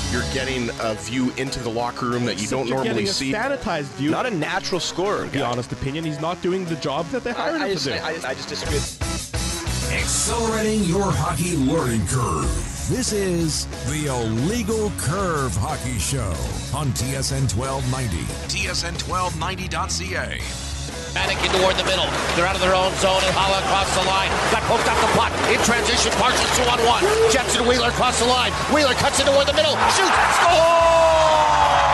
You're getting a view into the locker room that you don't normally see. Sanitized view. Not a natural scorer. The honest opinion, he's not doing the job that they hired him to do. I just disagree. Accelerating your hockey learning curve. This is the Illegal Curve Hockey Show on TSN 1290. TSN1290.ca. Mannequin toward the middle. They're out of their own zone, and Hala across the line. Got poked up the puck. In transition, Parsons 2-on-1. Jetson Wheeler across the line. Wheeler cuts it toward the middle. Shoots. Score!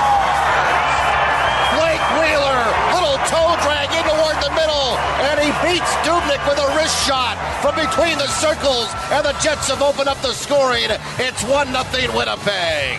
Blake Wheeler. Little toe drag in toward the middle. And he beats Dubnyk with a wrist shot from between the circles. And the Jets have opened up the scoring. It's 1-0 Winnipeg.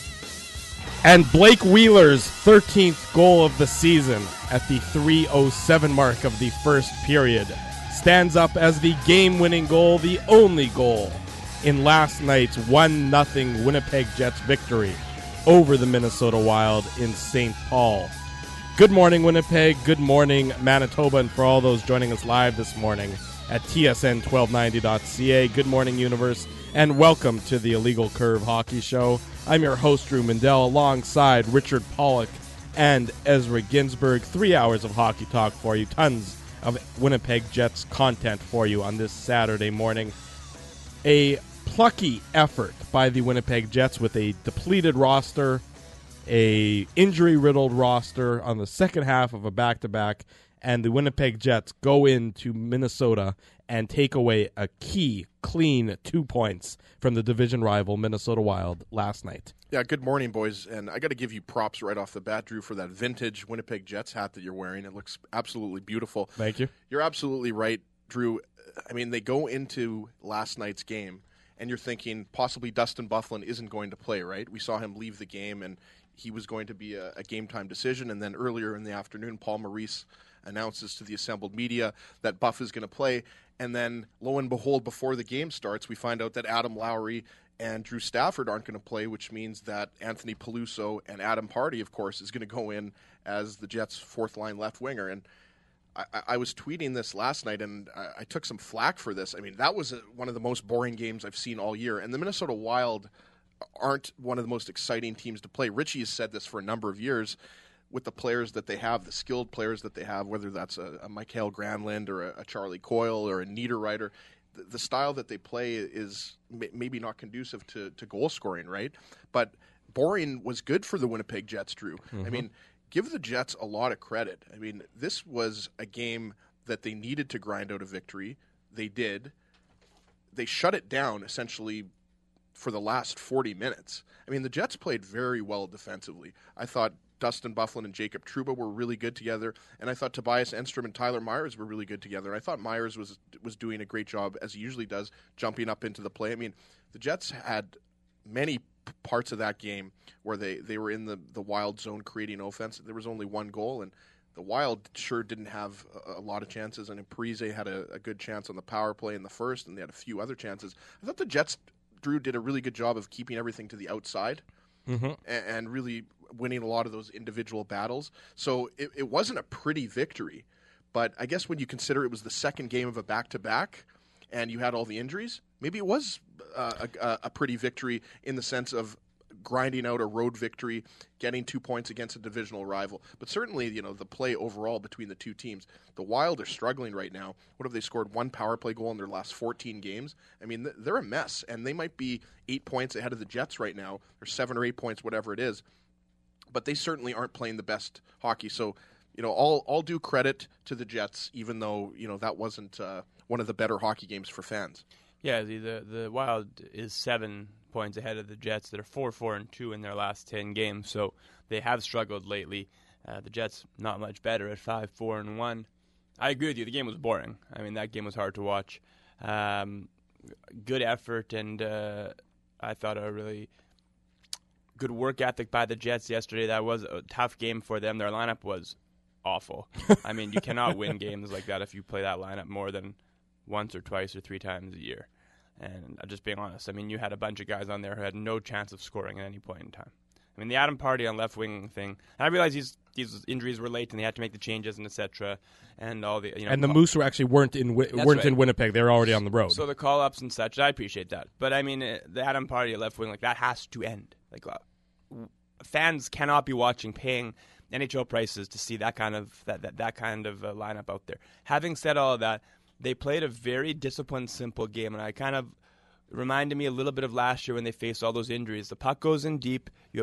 And Blake Wheeler's 13th goal of the season at the 3:07 mark of the first period stands up as the game-winning goal, the only goal in last night's 1-0 Winnipeg Jets victory over the Minnesota Wild in St. Paul. Good morning, Winnipeg. Good morning, Manitoba. And for all those joining us live this morning at TSN1290.ca, good morning, Universe, and welcome to the Illegal Curve Hockey Show. I'm your host, Drew Mindell, alongside Richard Pollock and Ezra Ginsburg. 3 hours of hockey talk for you. Tons of Winnipeg Jets content for you on this Saturday morning. A plucky effort by the Winnipeg Jets with a depleted roster, a injury-riddled roster on the second half of a back-to-back, and the Winnipeg Jets go into Minnesota and take away a key, clean 2 points from the division rival Minnesota Wild last night. Yeah, good morning, boys. And I got to give you props right off the bat, Drew, for that vintage Winnipeg Jets hat that you're wearing. It looks absolutely beautiful. Thank you. You're absolutely right, Drew. I mean, they go into last night's game, and you're thinking possibly Dustin Byfuglien isn't going to play, right? We saw him leave the game, and he was going to be a game-time decision. And then earlier in the afternoon, Paul Maurice announces to the assembled media that Buff is going to play. And then, lo and behold, before the game starts, we find out that Adam Lowry and Drew Stafford aren't going to play, which means that Anthony Peluso and Adam Pardy, of course, is going to go in as the Jets' fourth-line left winger. And I was tweeting this last night, and I took some flack for this. I mean, that was one of the most boring games I've seen all year. And the Minnesota Wild aren't one of the most exciting teams to play. Richie has said this for a number of years. With the players that they have, the skilled players that they have, whether that's a Mikael Granlund or a Charlie Coyle or a Niederreiter, the style that they play is maybe not conducive to goal scoring, right? But boring was good for the Winnipeg Jets, Drew. Mm-hmm. I mean, give the Jets a lot of credit. I mean, this was a game that they needed to grind out a victory. They did. They shut it down, essentially, for the last 40 minutes. I mean, the Jets played very well defensively. I thought Dustin Byfuglien and Jacob Trouba were really good together, and I thought Tobias Enstrom and Tyler Myers were really good together. I thought Myers was doing a great job, as he usually does, jumping up into the play. I mean, the Jets had many parts of that game where they were in the Wild zone creating offense. There was only one goal, and the Wild sure didn't have a lot of chances, and Parise had a good chance on the power play in the first, and they had a few other chances. I thought the Jets, Drew, did a really good job of keeping everything to the outside. Mm-hmm. And really winning a lot of those individual battles. So it wasn't a pretty victory, but I guess when you consider it was the second game of a back-to-back and you had all the injuries, maybe it was a pretty victory in the sense of grinding out a road victory, getting 2 points against a divisional rival. But certainly, the play overall between the two teams, the Wild are struggling right now. What have they scored? One power play goal in their last 14 games? I mean, they're a mess, and they might be 8 points ahead of the Jets right now, or 7 or 8 points, whatever it is. But they certainly aren't playing the best hockey. So, all due credit to the Jets, even though, that wasn't one of the better hockey games for fans. Yeah, the Wild is 7 points ahead of the Jets that are 4-4-2 in their last 10 games, so they have struggled lately. The Jets not much better at 5-4-1. I agree with you. The game was boring. I mean, that game was hard to watch. Good effort, and I thought a really good work ethic by the Jets yesterday. That was a tough game for them. Their lineup was awful. I mean, you cannot win games like that if you play that lineup more than once or twice or 3 times a year. And I'm just being honest. I mean, you had a bunch of guys on there who had no chance of scoring at any point in time. I mean, the Adam Pardy on left wing thing. I realize these injuries were late and they had to make the changes and etc. And all the and the Moose actually weren't in Winnipeg. They were already on the road. So the call ups and such. I appreciate that. But I mean, the Adam Pardy at left wing, like, that has to end. fans cannot be watching, paying NHL prices to see that kind of lineup out there. Having said all of that, they played a very disciplined, simple game, and I kind of reminded me a little bit of last year when they faced all those injuries. The puck goes in deep. You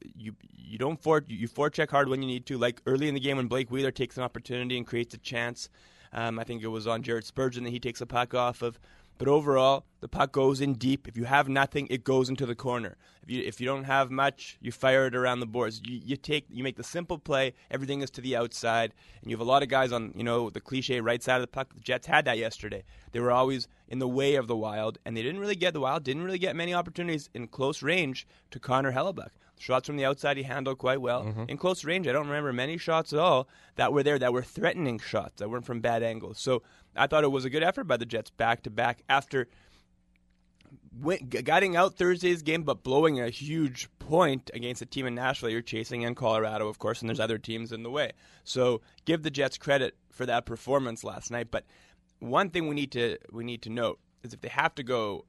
forecheck hard when you need to. Like early in the game when Blake Wheeler takes an opportunity and creates a chance. I think it was on Jared Spurgeon that he takes a puck off of. But overall, the puck goes in deep. If you have nothing, it goes into the corner. If you don't have much, you fire it around the boards. You make the simple play. Everything is to the outside, and you have a lot of guys on the cliche right side of the puck. The Jets had that yesterday. They were always in the way of the Wild, and the Wild didn't really get many opportunities in close range to Connor Hellebuyck. Shots from the outside he handled quite well. Mm-hmm. In close range, I don't remember many shots at all that were there that were threatening shots, that weren't from bad angles. So I thought it was a good effort by the Jets back-to-back after getting out Thursday's game but blowing a huge point against a team in Nashville you're chasing, and Colorado, of course, and there's other teams in the way. So give the Jets credit for that performance last night. But one thing we need to note is if they have to go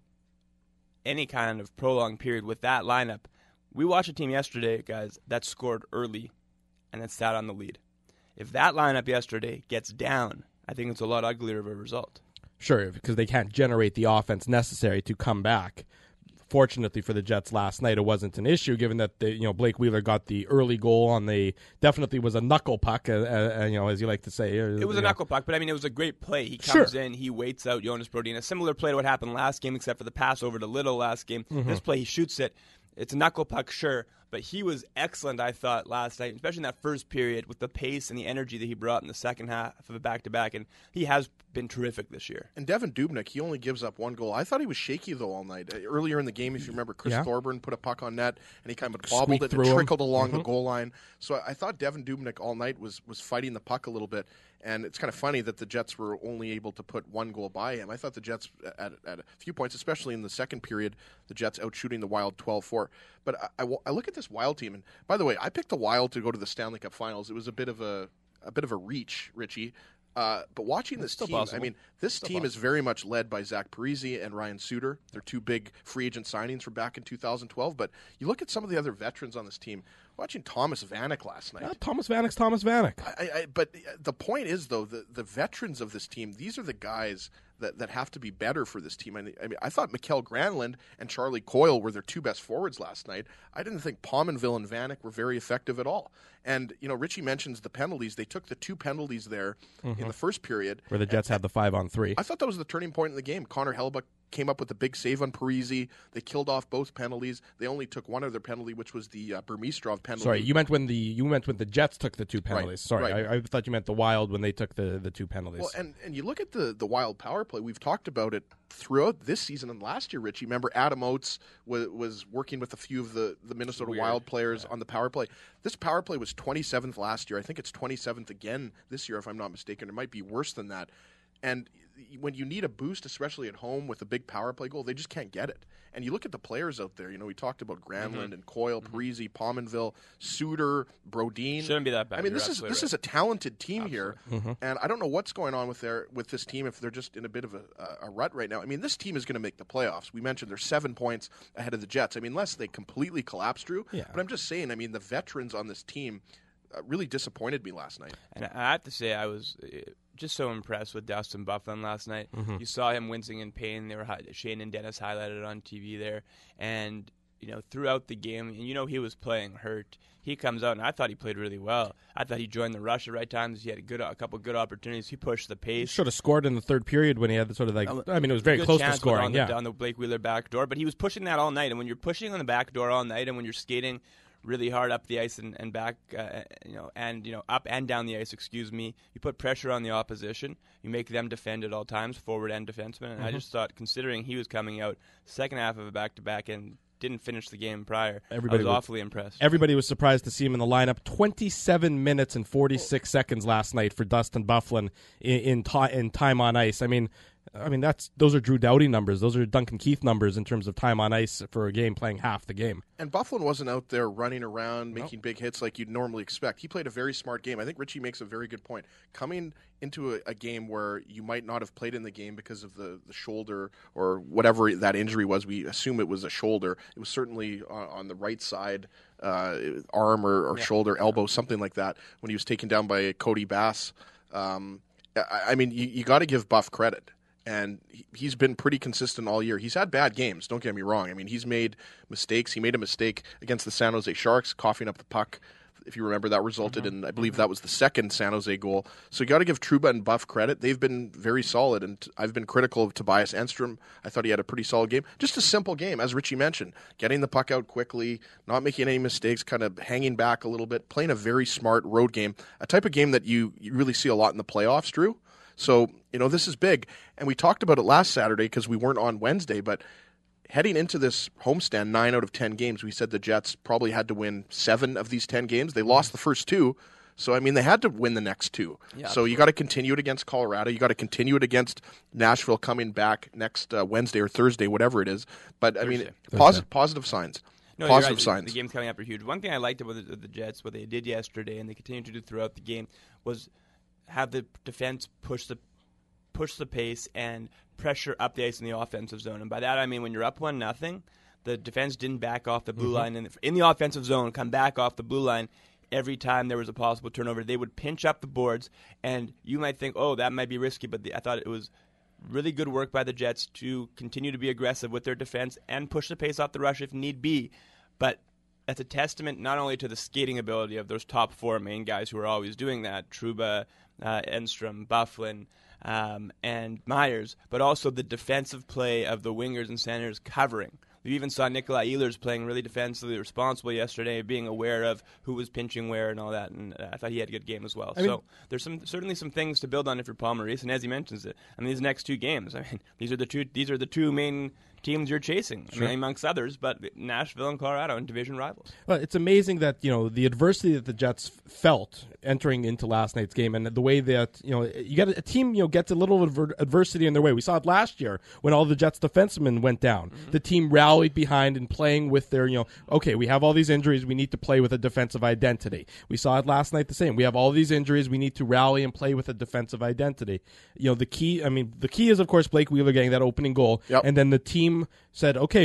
any kind of prolonged period with that lineup, we watched a team yesterday, guys, that scored early and then sat on the lead. If that lineup yesterday gets down, I think it's a lot uglier of a result. Sure, because they can't generate the offense necessary to come back. Fortunately for the Jets last night, it wasn't an issue, given that Blake Wheeler got the early goal on the definitely was a knuckle puck, as you like to say. It was a knuckle puck, but it was a great play. He comes in, he waits out Jonas Brodin. A similar play to what happened last game, except for the pass over to Little last game. Mm-hmm. This play, he shoots it. It's a knuckle puck, sure, but he was excellent, I thought, last night, especially in that first period with the pace and the energy that he brought in the second half of a back-to-back, and he has been terrific this year. And Devan Dubnyk, he only gives up one goal. I thought he was shaky, though, all night. Earlier in the game, if you remember, Chris Thorburn put a puck on net, and he kind of bobbled it and trickled along the goal line. So I thought Devan Dubnyk all night was fighting the puck a little bit. And it's kind of funny that the Jets were only able to put one goal by him. I thought the Jets, at a few points, especially in the second period, the Jets outshooting the Wild 12-4. But I look at this Wild team, and by the way, I picked the Wild to go to the Stanley Cup Finals. It was a bit of a reach, Richie. But watching this team, possible. This team is very much led by Zach Parise and Ryan Suter. They're two big free agent signings from back in 2012. But you look at some of the other veterans on this team. Watching Thomas Vanek last night. Thomas Vanek. But the point is, though, the veterans of this team, these are the guys that have to be better for this team. I thought Mikael Granlund and Charlie Coyle were their two best forwards last night. I didn't think Pominville and Vanek were very effective at all. And, Richie mentions the penalties. They took the two penalties there in the first period. Where the Jets had the 5-on-3. I thought that was the turning point in the game. Connor Hellebuyck came up with a big save on Parise. They killed off both penalties. They only took one other penalty, which was the Burmistrov penalty. Sorry, you meant when the Jets took the two penalties. Right, Sorry, right. I thought you meant the Wild when they took the two penalties. Well, and you look at the Wild power play. We've talked about it throughout this season and last year, Richie. Remember, Adam Oates was working with a few of the Minnesota Wild players on the power play. This power play was 27th last year. I think it's 27th again this year, if I'm not mistaken. It might be worse than that. And when you need a boost, especially at home with a big power play goal, they just can't get it. And you look at the players out there. We talked about Granlund and Coyle, Parise, Pominville, Suter, Brodin. Shouldn't be that bad. This is a talented team here, and I don't know what's going on with this team if they're just in a bit of a rut right now. This team is going to make the playoffs. We mentioned they're 7 points ahead of the Jets. Unless they completely collapse, Drew. Yeah. But I'm just saying. The veterans on this team really disappointed me last night. And I have to say, I was just so impressed with Dustin Byfuglien last night. You saw him wincing in pain. Shane and Dennis highlighted it on TV there. And, throughout the game, and he was playing hurt. He comes out, and I thought he played really well. I thought he joined the rush at right times. He had a couple good opportunities. He pushed the pace. He should have scored in the third period when he had the sort of it was very close to scoring. On the Blake Wheeler back door. But he was pushing that all night. And when you're pushing on the back door all night, and when you're skating really hard up the ice and back, up and down the ice, you put pressure on the opposition. You make them defend at all times, forward and defenseman. And I just thought, considering he was coming out second half of a back-to-back and didn't finish the game prior, I was awfully impressed. Everybody was surprised to see him in the lineup. 27 minutes and 46 seconds last night for Dustin Byfuglien in time on ice. I mean, those are Drew Doughty numbers. Those are Duncan Keith numbers in terms of time on ice for a game, playing half the game. And Byfuglien wasn't out there running around, making big hits like you'd normally expect. He played a very smart game. I think Richie makes a very good point. Coming into a game where you might not have played in the game because of the shoulder or whatever that injury was, we assume it was a shoulder. It was certainly on the right side, arm or shoulder, elbow, something like that, when he was taken down by Cody Bass. I mean, you got to give Buff credit. And he's been pretty consistent all year. He's had bad games, don't get me wrong. I mean, he's made mistakes. He made a mistake against the San Jose Sharks, coughing up the puck. If you remember, that resulted in, I believe that was the second San Jose goal. So you got to give Trouba and Buff credit. They've been very solid, and I've been critical of Tobias Enstrom. I thought he had a pretty solid game. Just a simple game, as Richie mentioned. Getting the puck out quickly, not making any mistakes, kind of hanging back a little bit, playing a very smart road game, a type of game that you really see a lot in the playoffs, Drew. So, this is big. And we talked about it last Saturday because we weren't on Wednesday, but heading into this homestand, 9 out of 10 games, we said the Jets probably had to win 7 of these 10 games. They lost the first 2. So, I mean, they had to win the next 2. Yeah, so you got to continue it against Colorado. You got to continue it against Nashville coming back next Wednesday or Thursday, whatever it is. But, Thursday. I mean, positive signs. No, positive right. signs. The games coming up are huge. One thing I liked about the Jets, what they did yesterday and they continued to do throughout the game, was have the defense push the pace and pressure up the ice in the offensive zone. And by that I mean when you're up 1-0, the defense didn't back off the blue line in the offensive zone, come back off the blue line every time there was a possible turnover. They would pinch up the boards, and you might think, oh, that might be risky, but I thought it was really good work by the Jets to continue to be aggressive with their defense and push the pace off the rush if need be. But that's a testament not only to the skating ability of those top 4 main guys who are always doing that, Trouba, Enstrom, Byfuglien, and Myers, but also the defensive play of the wingers and centers covering. We even saw Nikolai Ehlers playing really defensively responsible yesterday, being aware of who was pinching where and all that, and I thought he had a good game as well. So there's certainly some things to build on if you're Paul Maurice, and as he mentions it, I mean, these next 2 games, I mean, these are the two main teams you're chasing, sure. I mean, amongst others, but Nashville and Colorado and division rivals. Well, it's amazing that the adversity that the Jets felt entering into last night's game, and the way that you get a team gets a little adversity in their way. We saw it last year when all the Jets defensemen went down. The team rallied behind and playing with their okay, we have all these injuries, we need to play with a defensive identity. We saw it last night the same. We have all these injuries, we need to rally and play with a defensive identity. The key is of course Blake Wheeler getting that opening goal, and then the team said, okay,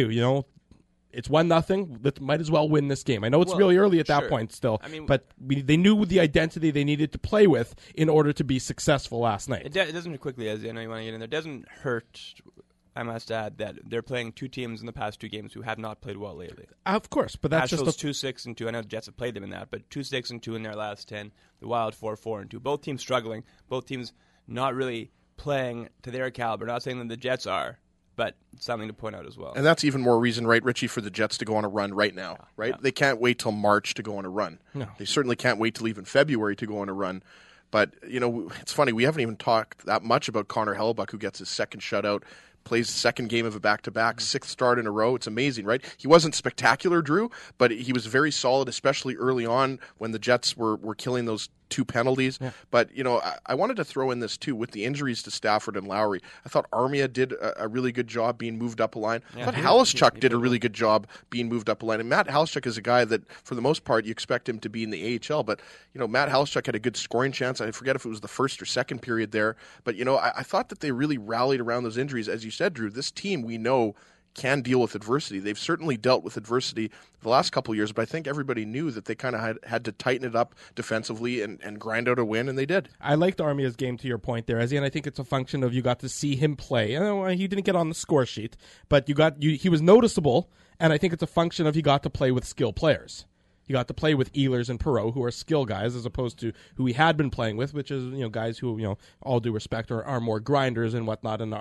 it's 1-0. Let's might as well win this game. I know it's really early at that point still, but they knew the identity they needed to play with in order to be successful last night. It doesn't quickly, as I know you want to get in there, it doesn't hurt, I must add, that they're playing 2 teams in the past 2 games who have not played well lately. Of course, but that's Nashville's 2-6-2. I know the Jets have played them in that, but 2-6-2 in their last 10. The Wild 4-4-2. Both teams struggling. Both teams not really playing to their caliber. Not saying that the Jets are, but something to point out as well. And that's even more reason, right, Richie, for the Jets to go on a run right now, right? Yeah. They can't wait till March to go on a run. No. They certainly can't wait till even February to go on a run. But, it's funny, we haven't even talked that much about Connor Hellebuyck, who gets his second shutout, plays the second game of a back-to-back, 6th start in a row. It's amazing, right? He wasn't spectacular, Drew, but he was very solid, especially early on when the Jets were killing those 2 penalties. Yeah. But, I wanted to throw in this, too, with the injuries to Stafford and Lowry. I thought Armia did a really good job being moved up a line. I thought Halischuk did a really good job being moved up a line. And Matt Halischuk is a guy that, for the most part, you expect him to be in the AHL. But, Matt Halischuk had a good scoring chance. I forget if it was the first or second period there. But, I thought that they really rallied around those injuries. As you said, Drew, this team we know can deal with adversity. They've certainly dealt with adversity the last couple of years, but I think everybody knew that they kind of had to tighten it up defensively and grind out a win, and they did. I liked Armia's game, to your point there, Ezzy, and I think it's a function of you got to see him play. He didn't get on the score sheet, but he was noticeable, and I think it's a function of he got to play with skilled players. He got to play with Ehlers and Perreault, who are skill guys, as opposed to who he had been playing with, which is guys who all due respect are more grinders and whatnot, and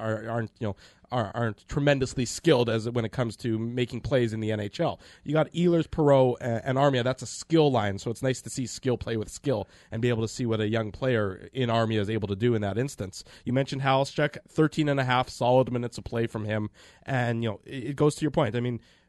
aren't tremendously skilled as when it comes to making plays in the NHL. You got Ehlers, Perreault, and Armia. That's a skill line, so it's nice to see skill play with skill and be able to see what a young player in Armia is able to do in that instance. You mentioned Halischuk, 13.5 solid minutes of play from him, and it goes to your point. I mean,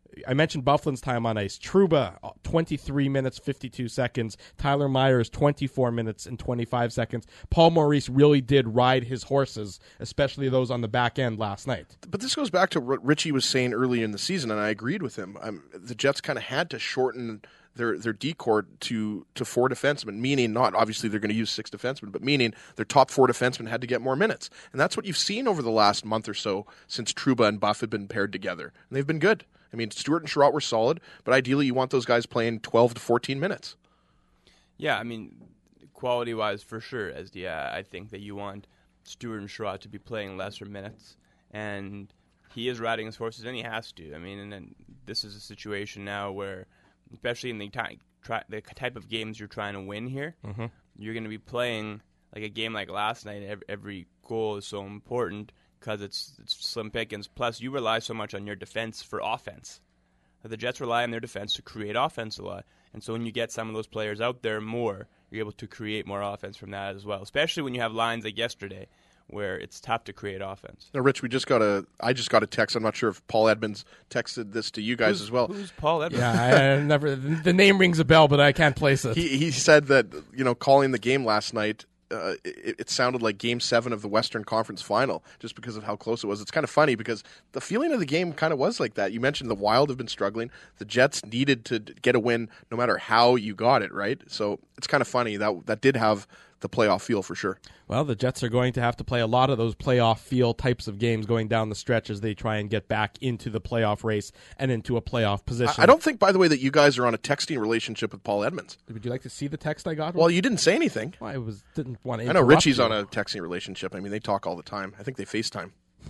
I mentioned Byfuglien's time on ice. Trouba, 23 minutes, 52 seconds. Tyler Myers, 24 minutes and 25 seconds. Paul Maurice really did ride his horses, especially those on the back end last night. But this goes back to what Richie was saying earlier in the season, and I agreed with him. The Jets kind of had to shorten their decor to 4 defensemen, meaning not obviously they're going to use 6 defensemen, but meaning their top 4 defensemen had to get more minutes. And that's what you've seen over the last month or so since Trouba and Buff have been paired together. And they've been good. I mean, Stewart and Sherratt were solid, but ideally you want those guys playing 12 to 14 minutes. Yeah, I mean, quality-wise, for sure, I think that you want Stewart and Sherratt to be playing lesser minutes. And he is riding his horses, and he has to. I mean, and then this is a situation now where, especially in the type of games you're trying to win here, you're going to be playing like a game like last night. Every goal is so important because it's slim pickings. Plus, you rely so much on your defense for offense. The Jets rely on their defense to create offense a lot. And so when you get some of those players out there more, you're able to create more offense from that as well, especially when you have lines like yesterday where it's tough to create offense. Now, Rich, I just got a text. I'm not sure if Paul Edmonds texted this to you guys as well. Who's Paul Edmonds? Yeah, I never. The name rings a bell, but I can't place it. He said that, calling the game last night, it sounded like Game 7 of the Western Conference Final just because of how close it was. It's kind of funny because the feeling of the game kind of was like that. You mentioned the Wild have been struggling. The Jets needed to get a win no matter how you got it, right? So it's kind of funny. That did have the playoff feel for sure. Well, the Jets are going to have to play a lot of those playoff feel types of games going down the stretch as they try and get back into the playoff race and into a playoff position. I don't think, by the way, that you guys are on a texting relationship with Paul Edmonds. Would you like to see the text I got? Well, you didn't say anything. Well, I didn't want to. I know Richie's on a texting relationship. I mean, they talk all the time. I think they FaceTime.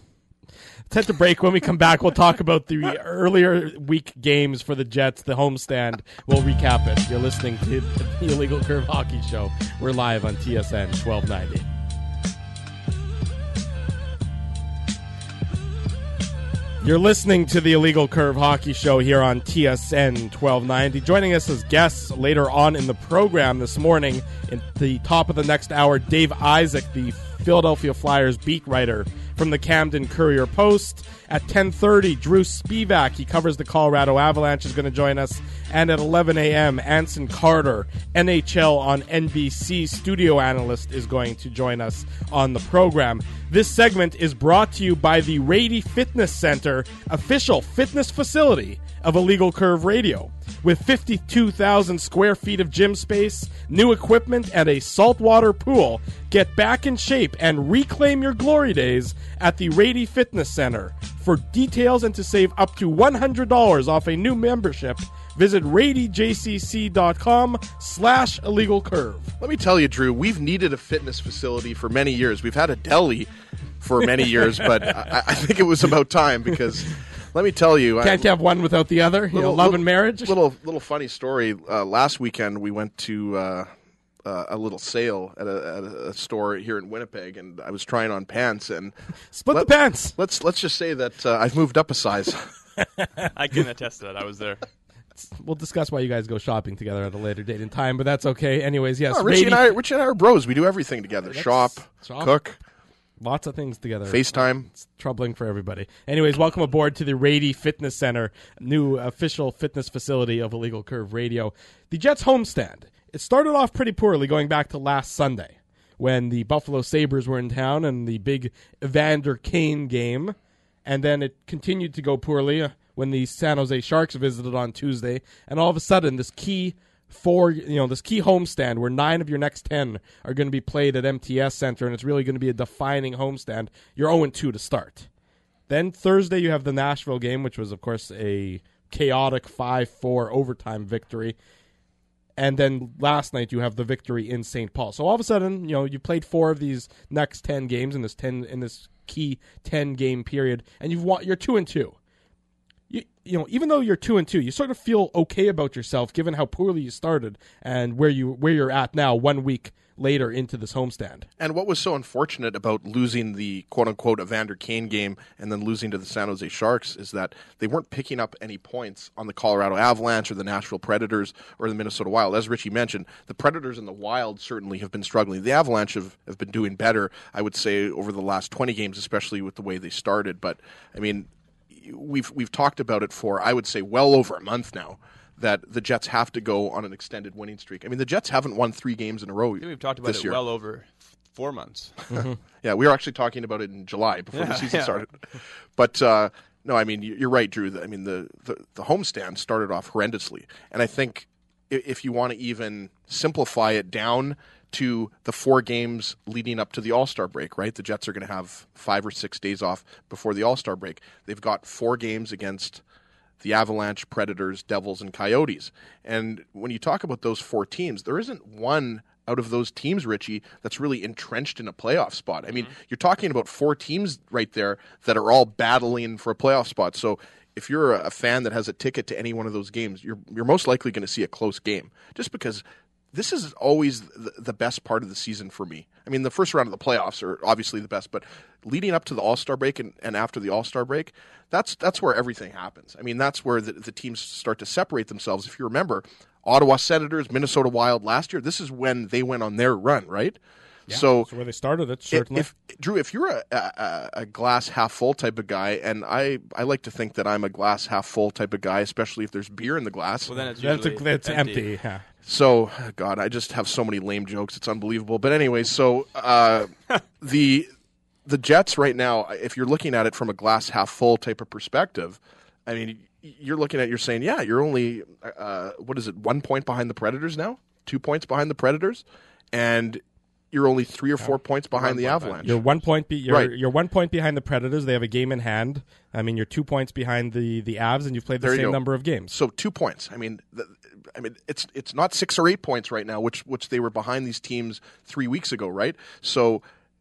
Let's head to break. When we come back, we'll talk about the earlier week games for the Jets, the homestand. We'll recap it. You're listening to the Illegal Curve Hockey Show. We're live on TSN 1290. You're listening to the Illegal Curve Hockey Show here on TSN 1290. Joining us as guests later on in the program this morning, in the top of the next hour, Dave Isaac, the Philadelphia Flyers beat writer from the Camden Courier-Post. At 10:30, Drew Spivak, he covers the Colorado Avalanche, is going to join us. And at 11 a.m., Anson Carter, NHL on NBC studio analyst, is going to join us on the program. This segment is brought to you by the Rady Fitness Center, official fitness facility of Illegal Curve Radio. With 52,000 square feet of gym space, new equipment, and a saltwater pool, get back in shape and reclaim your glory days at the Rady Fitness Center. For details and to save up to $100 off a new membership, visit radyjcc.com/illegalcurve. Let me tell you, Drew, we've needed a fitness facility for many years. We've had a deli for many years, but I think it was about time because... Let me tell you, can't have one without the other. Love and marriage. Little funny story. Last weekend we went to a little sale at a store here in Winnipeg, and I was trying on pants and split the pants. Let's just say that I've moved up a size. I can attest to that. I was there. We'll discuss why you guys go shopping together at a later date in time, but that's okay. Anyways, yes. Richie and I are bros. We do everything together. Shop, cook. Lots of things together. FaceTime. It's troubling for everybody. Anyways, welcome aboard to the Rady Fitness Center, new official fitness facility of Illegal Curve Radio. The Jets homestand. It started off pretty poorly going back to last Sunday when the Buffalo Sabres were in town and the big Evander Kane game. And then it continued to go poorly when the San Jose Sharks visited on Tuesday. And all of a sudden, this key homestand where 9 of your next 10 are going to be played at MTS Center, and it's really going to be a defining homestand. You're 0-2 to start. Then Thursday you have the Nashville game, which was, of course, a chaotic 5-4 overtime victory. And then last night you have the victory in St. Paul. So all of a sudden, you played 4 of these next 10 games in this key 10-game period, and you're 2-2. Even though you're 2-2, you sort of feel okay about yourself given how poorly you started and where you're at now 1 week later into this homestand. And what was so unfortunate about losing the quote-unquote Evander Kane game and then losing to the San Jose Sharks is that they weren't picking up any points on the Colorado Avalanche or the Nashville Predators or the Minnesota Wild. As Richie mentioned, the Predators and the Wild certainly have been struggling. The Avalanche have been doing better, I would say, over the last 20 games, especially with the way they started. But, I mean... we've talked about it for, I would say, well over a month now, that the Jets have to go on an extended winning streak. I mean, the Jets haven't won 3 games in a row. I think we've talked about this it year. well over 4 months. Yeah, we were actually talking about it in July before the season started. But no, I mean, you're right, Drew. I mean, the homestand started off horrendously, and I think if you want to even simplify it down to the 4 games leading up to the All-Star break, right? The Jets are going to have 5 or 6 days off before the All-Star break. They've got 4 games against the Avalanche, Predators, Devils, and Coyotes. And when you talk about those 4 teams, there isn't one out of those teams, Richie, that's really entrenched in a playoff spot. I mean, you're talking about 4 teams right there that are all battling for a playoff spot. So if you're a fan that has a ticket to any one of those games, you're most likely going to see a close game, just because this is always the best part of the season for me. I mean, the first round of the playoffs are obviously the best, but leading up to the All-Star break and after the All-Star break, that's where everything happens. I mean, that's where the teams start to separate themselves. If you remember, Ottawa Senators, Minnesota Wild last year, this is when they went on their run, right? Yeah, so that's where they started it, certainly. Drew, if you're a glass half full type of guy, and I like to think that I'm a glass half full type of guy, especially if there's beer in the glass. Well, then it's usually it's empty. Yeah. So, God, I just have so many lame jokes. It's unbelievable. But anyway, so the Jets right now, if you're looking at it from a glass half full type of perspective, I mean, you're saying, yeah, you're only, 1 point behind the Predators now? 2 points behind the Predators? And you're only 3 or 4 points behind the Avalanche. You're 1 point. Right. You're 1 point behind the Predators. They have a game in hand. I mean, you're 2 points behind the Avs, and you've played the same number of games. So 2 points. I mean, it's not 6 or 8 points right now, which they were behind these teams 3 weeks ago, right? So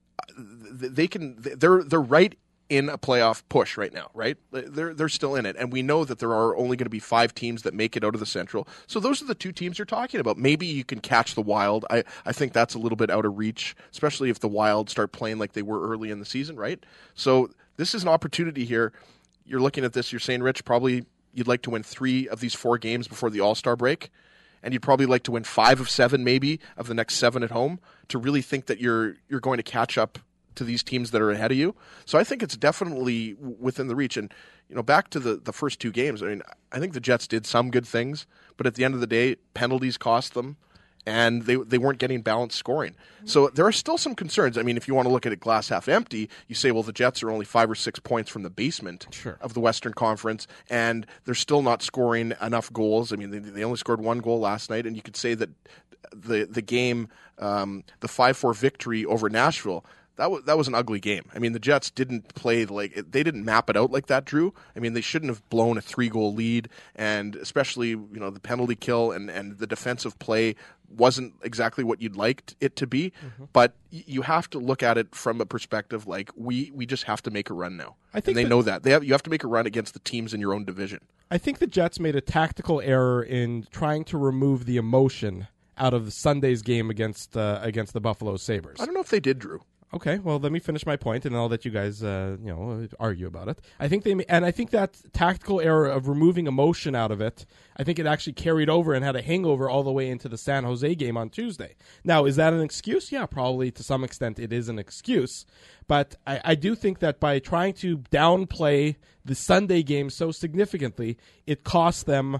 they're right in a playoff push right now, right? They're still in it, and we know that there are only going to be 5 teams that make it out of the Central. So those are the 2 teams you're talking about. Maybe you can catch the Wild. I think that's a little bit out of reach, especially if the Wild start playing like they were early in the season, right? So this is an opportunity here. You're looking at this, you're saying, Rich, probably you'd like to win 3 of these 4 games before the All-Star break, and you'd probably like to win 5 of 7 maybe of the next 7 at home to really think that you're going to catch up to these teams that are ahead of you. So I think it's definitely within the reach. And, back to the first 2 games, I mean, I think the Jets did some good things, but at the end of the day, penalties cost them, and they weren't getting balanced scoring. So there are still some concerns. I mean, if you want to look at it glass half empty, you say, well, the Jets are only 5 or 6 points from the basement of the Western Conference, and they're still not scoring enough goals. I mean, they only scored 1 goal last night, and you could say that the game, the 5-4 victory over Nashville, that was an ugly game. I mean, the Jets didn't play they didn't map it out like that, Drew. I mean, they shouldn't have blown a 3-goal lead, and especially the penalty kill and the defensive play wasn't exactly what you'd liked it to be. Mm-hmm. But you have to look at it from a perspective like we just have to make a run now. I think know that you have to make a run against the teams in your own division. I think the Jets made a tactical error in trying to remove the emotion out of Sunday's game against the Buffalo Sabres. I don't know if they did, Drew. Okay, well, let me finish my point, and then I'll let you guys, argue about it. I think that tactical error of removing emotion out of it, I think it actually carried over and had a hangover all the way into the San Jose game on Tuesday. Now, is that an excuse? Yeah, probably to some extent it is an excuse, but I do think that by trying to downplay the Sunday game so significantly, it cost them.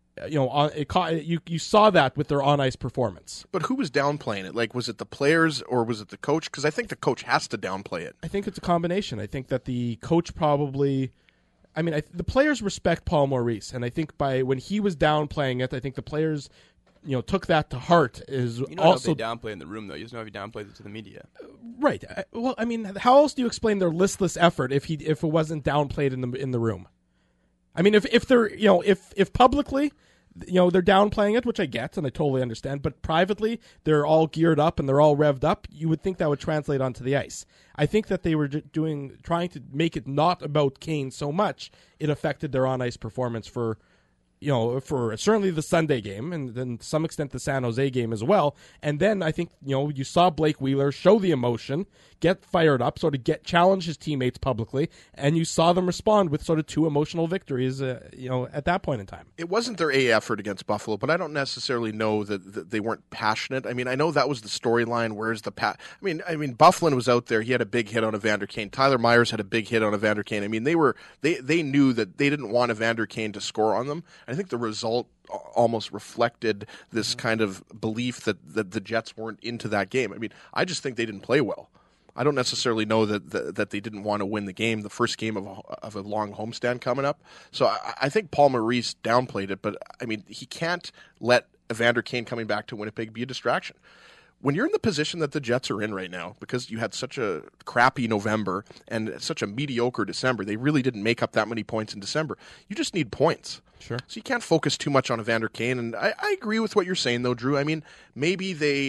You saw that with their on-ice performance. But who was downplaying it? Like, was it the players or was it the coach? Because I think the coach has to downplay it. I think it's a combination. I think that the coach probably... I mean, the players respect Paul Maurice, and I think when he was downplaying it, I think the players... took that to heart. Is also how they downplay in the room, though. You just know how he downplays it to the media. Right. Well, I mean, how else do you explain their listless effort if it wasn't downplayed in the room? I mean, if they're if publicly, they're downplaying it, which I get and I totally understand, but privately they're all geared up and they're all revved up. You would think that would translate onto the ice. I think that they were trying to make it not about Kane so much. It affected their on ice performance for for certainly the Sunday game and then to some extent the San Jose game as well. And then I think, you saw Blake Wheeler show the emotion, get fired up, sort of challenge his teammates publicly, and you saw them respond with sort of 2 emotional victories, at that point in time. It wasn't their A effort against Buffalo, but I don't necessarily know that they weren't passionate. I mean, I know that was the storyline. Where's the I mean, Bufflin was out there. He had a big hit on Evander Kane. Tyler Myers had a big hit on Evander Kane. I mean, they knew that they didn't want Evander Kane to score on them. I think the result almost reflected this kind of belief that the Jets weren't into that game. I mean, I just think they didn't play well. I don't necessarily know that they didn't want to win the game, the first game of a long homestand coming up. So I think Paul Maurice downplayed it, but I mean, he can't let Evander Kane coming back to Winnipeg be a distraction. When you're in the position that the Jets are in right now, because you had such a crappy November and such a mediocre December, they really didn't make up that many points in December. You just need points. Sure. So you can't focus too much on Evander Kane. And I agree with what you're saying, though, Drew. I mean, maybe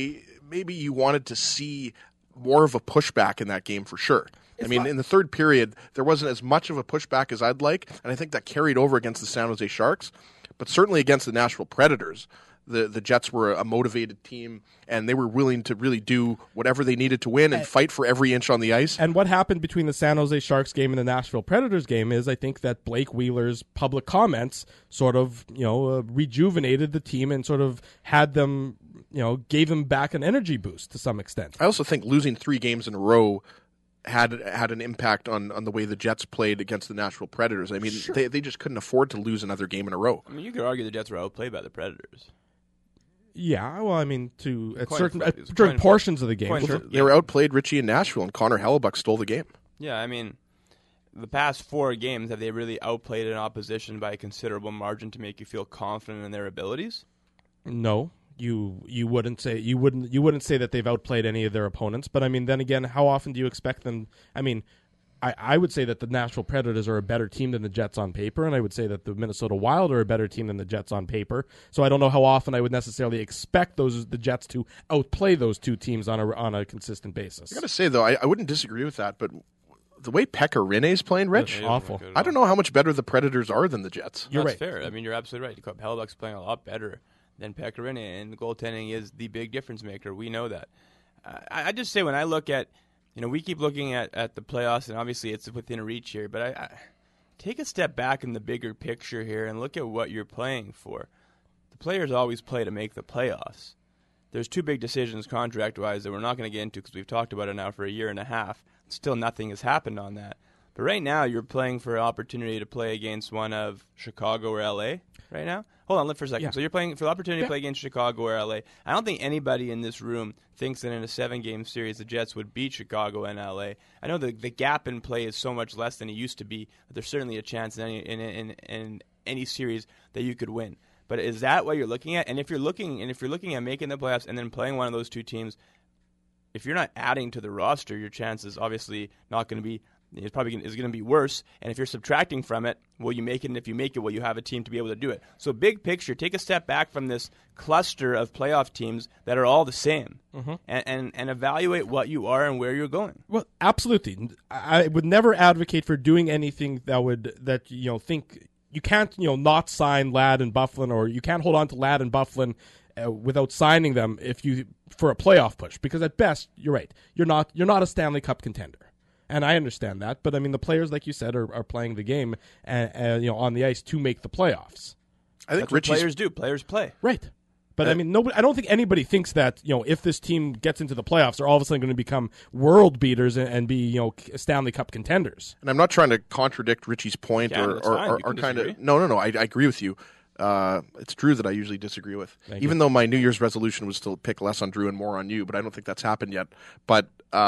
you wanted to see more of a pushback in that game for sure. In the third period, there wasn't as much of a pushback as I'd like, and I think that carried over against the San Jose Sharks, but certainly against the Nashville Predators. The Jets were a motivated team, and they were willing to really do whatever they needed to win and fight for every inch on the ice. And what happened between the San Jose Sharks game and the Nashville Predators game is I think that Blake Wheeler's public comments sort of, rejuvenated the team and sort of had them, gave them back an energy boost to some extent. I also think losing 3 games in a row had an impact on the way the Jets played against the Nashville Predators. I mean, sure. they just couldn't afford to lose another game in a row. I mean, you could argue the Jets were outplayed by the Predators. Yeah, well, I mean, during portions of the game. They were outplayed, Richie, in Nashville, and Connor Hellebuck stole the game. Yeah, I mean, the past 4 games, have they really outplayed an opposition by a considerable margin to make you feel confident in their abilities? No, you wouldn't say that they've outplayed any of their opponents. But I mean, then again, how often do you expect them? I mean, I would say that the Nashville Predators are a better team than the Jets on paper, and I would say that the Minnesota Wild are a better team than the Jets on paper. So I don't know how often I would necessarily expect the Jets to outplay those 2 teams on a consistent basis. I got to say, though, I wouldn't disagree with that, but the way Pekka Rinne's playing, Rich, awful. I don't know how much better the Predators are than the Jets. That's right. Fair. I mean, you're absolutely right. Hellebuck's playing a lot better than Pekka Rinne, and the goaltending is the big difference maker. We know that. I just say when I look at, we keep looking at the playoffs, and obviously it's within reach here, but I take a step back in the bigger picture here and look at what you're playing for. The players always play to make the playoffs. There's 2 big decisions contract-wise that we're not going to get into because we've talked about it now for a year and a half. Still nothing has happened on that. But right now you're playing for an opportunity to play against one of Chicago or L.A. right now. Hold on for a second. Yeah. So you're playing for the opportunity to play against Chicago or L.A. I don't think anybody in this room thinks that in a 7-game series the Jets would beat Chicago and L.A. I know the gap in play is so much less than it used to be, but there's certainly a chance in any series that you could win. But is that what you're looking at? And if you're looking at making the playoffs and then playing one of those 2 teams, if you're not adding to the roster, your chances obviously not going to be. It's probably is going to be worse. And if you're subtracting from it, will you make it? And if you make it, will you have a team to be able to do it? So big picture, take a step back from this cluster of playoff teams that are all the same, and evaluate what you are and where you're going. Well, absolutely. I would never advocate for doing anything that think you can't not sign Ladd and Bufflin, or you can't hold on to Ladd and Bufflin without signing them for a playoff push, because at best you're right. You're not a Stanley Cup contender. And I understand that, but I mean the players, like you said, are playing the game and on the ice to make the playoffs. I think that's what players do. Players play, right? But I mean, I don't think anybody thinks that if this team gets into the playoffs, they're all of a sudden going to become world beaters and be Stanley Cup contenders. And I'm not trying to contradict Richie's point or kind of no. I agree with you. It's Drew that I usually disagree with, even though my New Year's resolution was to pick less on Drew and more on you. But I don't think that's happened yet. But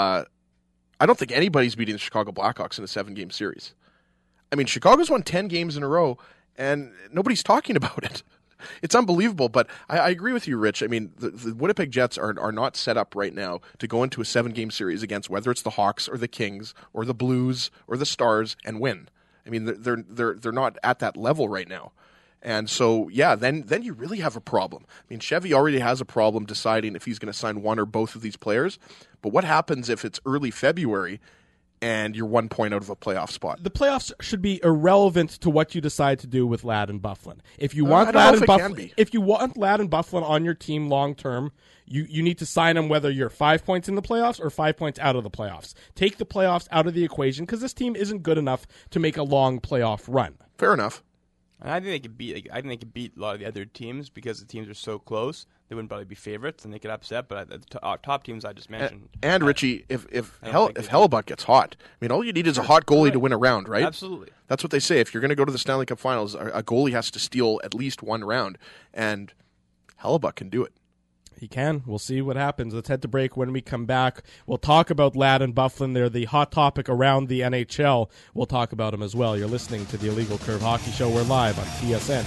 I don't think anybody's beating the Chicago Blackhawks in a 7-game series. I mean, Chicago's won 10 games in a row, and nobody's talking about it. It's unbelievable, but I agree with you, Rich. I mean, the Winnipeg Jets are not set up right now to go into a 7-game series against whether it's the Hawks or the Kings or the Blues or the Stars and win. I mean, they're not at that level right now. And so, yeah, then you really have a problem. I mean, Chevy already has a problem deciding if he's going to sign one or both of these players. But what happens if it's early February and you're 1 point out of a playoff spot. The playoffs should be irrelevant to what you decide to do with Ladd and Byfuglien. If you I want don't know if it can be. if you want Ladd and Byfuglien on your team long term, you need to sign them whether you're 5 points in the playoffs or 5 points out of the playoffs. Take the playoffs out of the equation because this team isn't good enough to make a long playoff run. Fair enough. And I think they could beat. I think they could beat a lot of the other teams because the teams are so close. They wouldn't probably be favorites, and they could upset. But the top teams I just mentioned. And Richie, if Hellebuyck gets hot, I mean, all you need is a hot goalie to win a round, right? Absolutely. That's what they say. If you're going to go to the Stanley Cup Finals, a goalie has to steal at least one round, and Hellebuyck can do it. He can. We'll see what happens. Let's head to break. When we come back, we'll talk about Ladd and Byfuglien. They're the hot topic around the NHL. We'll talk about them as well. You're listening to the Illegal Curve Hockey Show. We're live on TSN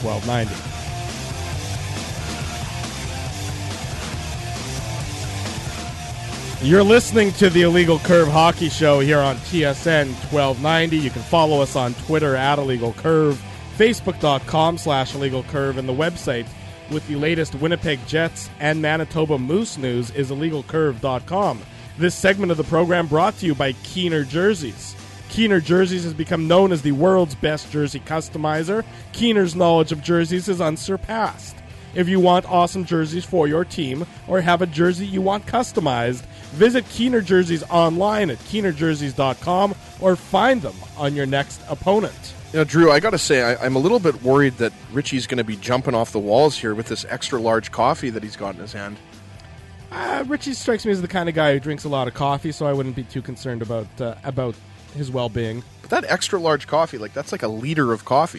1290. You're listening to the Illegal Curve Hockey Show here on TSN 1290. You can follow us on Twitter at Illegal Curve, Facebook.com/Illegal Curve, and the website with the latest Winnipeg Jets and Manitoba Moose news is IllegalCurve.com. This segment of the program brought to you by Keener Jerseys. Keener Jerseys has become known as the world's best jersey customizer. Keener's knowledge of jerseys is unsurpassed. If you want awesome jerseys for your team or have a jersey you want customized, visit Keener Jerseys online at KeenerJerseys.com or find them on your next opponent. You know, Drew, I got to say, I'm a little bit worried that Richie's going to be jumping off the walls here with this extra large coffee that he's got in his hand. Richie strikes me as the kind of guy who drinks a lot of coffee, so I wouldn't be too concerned about his well-being. But that extra large coffee, that's like a liter of coffee.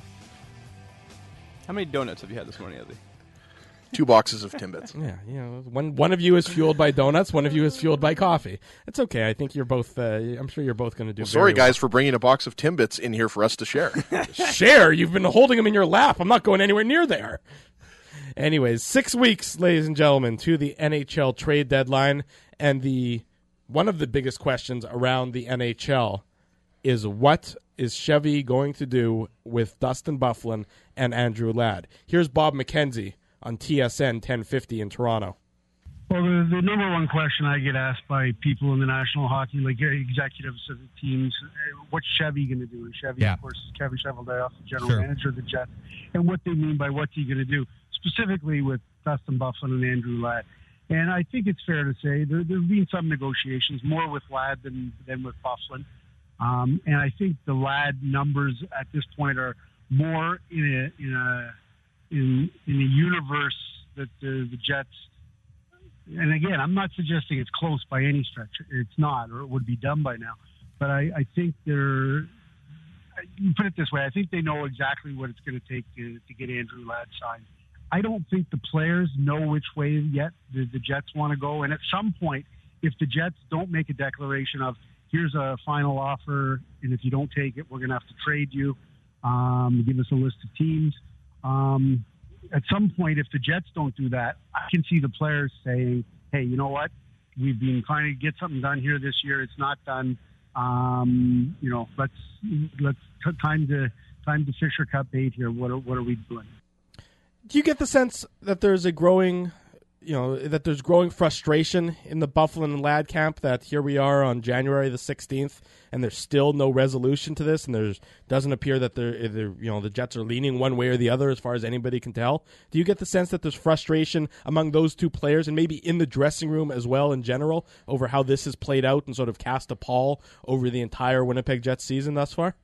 How many donuts have you had this morning, Eddie? 2 boxes of Timbits. Yeah, one of you is fueled by donuts, one of you is fueled by coffee. It's okay. I think you're both. I'm sure you're both going to do. Sorry, very guys, for bringing a box of Timbits in here for us to share. Share? You've been holding them in your lap. I'm not going anywhere near there. Anyways, 6 weeks, ladies and gentlemen, to the NHL trade deadline, and one of the biggest questions around the NHL is what is Chevy going to do with Dustin Byfuglien and Andrew Ladd? Here's Bob McKenzie on TSN 1050 in Toronto. Well, the number one question I get asked by people in the National Hockey League, executives of the teams, what's Chevy going to do? And Chevy, of course, is Kevin Cheveldayoff, the general manager of the Jets, and what they mean by what's he going to do, specifically with Dustin Byfuglien and Andrew Ladd. And I think it's fair to say there's been some negotiations, more with Ladd than with Byfuglien. And I think the Ladd numbers at this point are more in a universe that the Jets, and again, I'm not suggesting it's close by any stretch. It's not, or it would be done by now. But I think you put it this way, I think they know exactly what it's going to take to get Andrew Ladd signed. I don't think the players know which way yet the Jets want to go. And at some point, if the Jets don't make a declaration of, here's a final offer, and if you don't take it, we're going to have to trade you, give us a list of teams. At some point, if the Jets don't do that, I can see the players saying, hey, you know what? We've been trying to get something done here this year. It's not done. Let's time to fish or cut bait here. What are we doing? Do you get the sense that there's a growing, growing frustration in the Byfuglien and Ladd camp that here we are on January the 16th and there's still no resolution to this, and there doesn't appear that the Jets are leaning one way or the other as far as anybody can tell? Do you get the sense that there's frustration among those two players and maybe in the dressing room as well in general over how this has played out and sort of cast a pall over the entire Winnipeg Jets season thus far?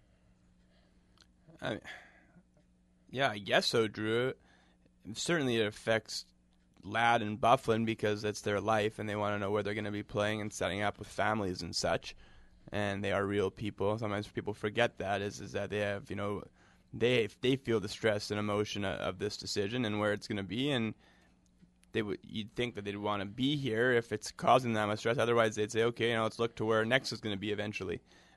Yeah, I guess so, Drew. Certainly it affects Ladd and Byfuglien because it's their life and they want to know where they're going to be playing and setting up with families and such. And they are real people. Sometimes people forget that is that they have, they feel the stress and emotion of this decision and where it's going to be. And you'd think that they'd want to be here if it's causing them much stress. Otherwise, they'd say, okay, let's look to where next is going to be eventually.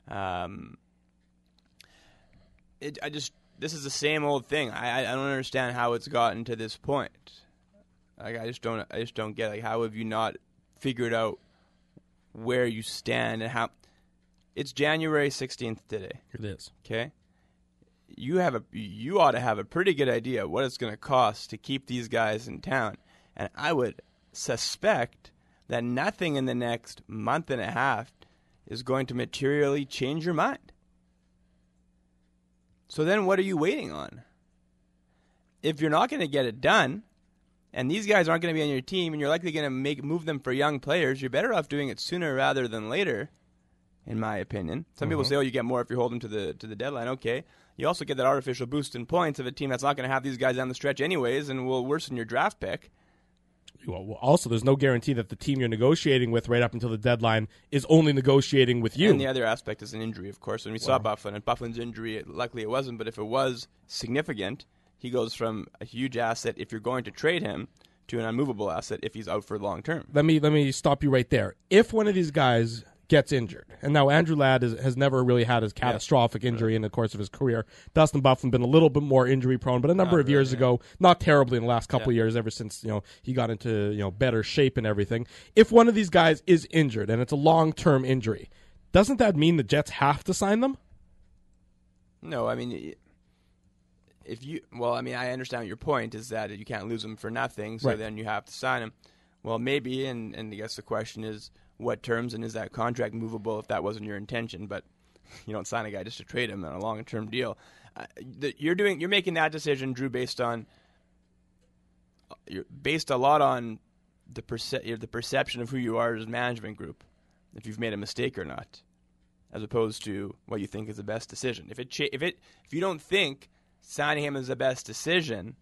This is the same old thing. I don't understand how it's gotten to this point. I just don't get how have you not figured out where you stand and how. It's January 16th today. It is. Okay? You ought to have a pretty good idea what it's going to cost to keep these guys in town. And I would suspect that nothing in the next month and a half is going to materially change your mind. So then what are you waiting on? If you're not going to get it done, and these guys aren't going to be on your team, and you're likely going to move them for young players, you're better off doing it sooner rather than later, in my opinion. Some people say, you get more if you hold them to the deadline. Okay. You also get that artificial boost in points of a team that's not going to have these guys down the stretch anyways and will worsen your draft pick. Well, also, there's no guarantee that the team you're negotiating with right up until the deadline is only negotiating with you. And the other aspect is an injury, of course. When we saw Byfuglien, and Byfuglien's injury, luckily it wasn't, but if it was significant, he goes from a huge asset if you're going to trade him to an unmovable asset if he's out for long term. Let me stop you right there. If one of these guys gets injured, and now Andrew Ladd has never really had his catastrophic injury in the course of his career. Dustin Byfuglien been a little bit more injury prone, but a number of years ago, not terribly in the last couple of years, ever since he got into better shape and everything. If one of these guys is injured and it's a long-term injury, doesn't that mean the Jets have to sign them? No, I mean, I understand your point is that you can't lose them for nothing, so then you have to sign them. Well, maybe, and I guess the question is, what terms, and is that contract movable if that wasn't your intention? But you don't sign a guy just to trade him on a long-term deal. You're making that decision, Drew, based a lot on the perception of who you are as a management group, if you've made a mistake or not, as opposed to what you think is the best decision. If you don't think signing him is the best decision,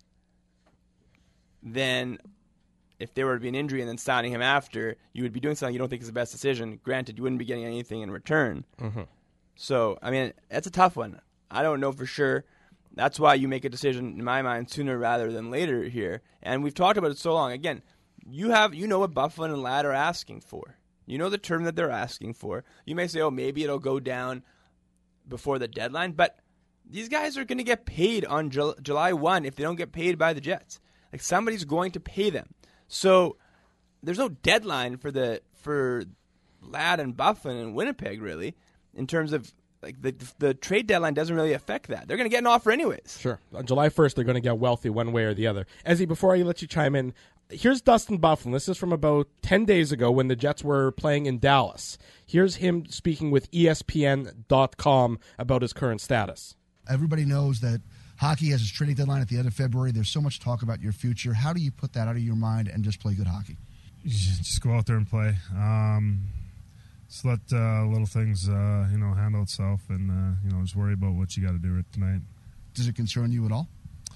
then if there were to be an injury and then signing him after, you would be doing something you don't think is the best decision. Granted, you wouldn't be getting anything in return. Mm-hmm. So, I mean, that's a tough one. I don't know for sure. That's why you make a decision, in my mind, sooner rather than later here. And we've talked about it so long. Again, you know what Byfuglien and Ladd are asking for. You know the term that they're asking for. You may say, maybe it'll go down before the deadline, but these guys are going to get paid on July 1 if they don't get paid by the Jets. Like, somebody's going to pay them. So there's no deadline for Ladd and Byfuglien in Winnipeg, really, in terms of like the trade deadline doesn't really affect that. They're going to get an offer anyways. Sure. On July 1st, they're going to get wealthy one way or the other. Ezzy, before I let you chime in, here's Dustin Byfuglien. This is from about 10 days ago when the Jets were playing in Dallas. Here's him speaking with ESPN.com about his current status. Everybody knows that hockey has its trading deadline at the end of February. There's so much talk about your future. How do you put that out of your mind and just play good hockey? Just go out there and play. Just let little things, handle itself, and just worry about what you got to do tonight. Does it concern you at all?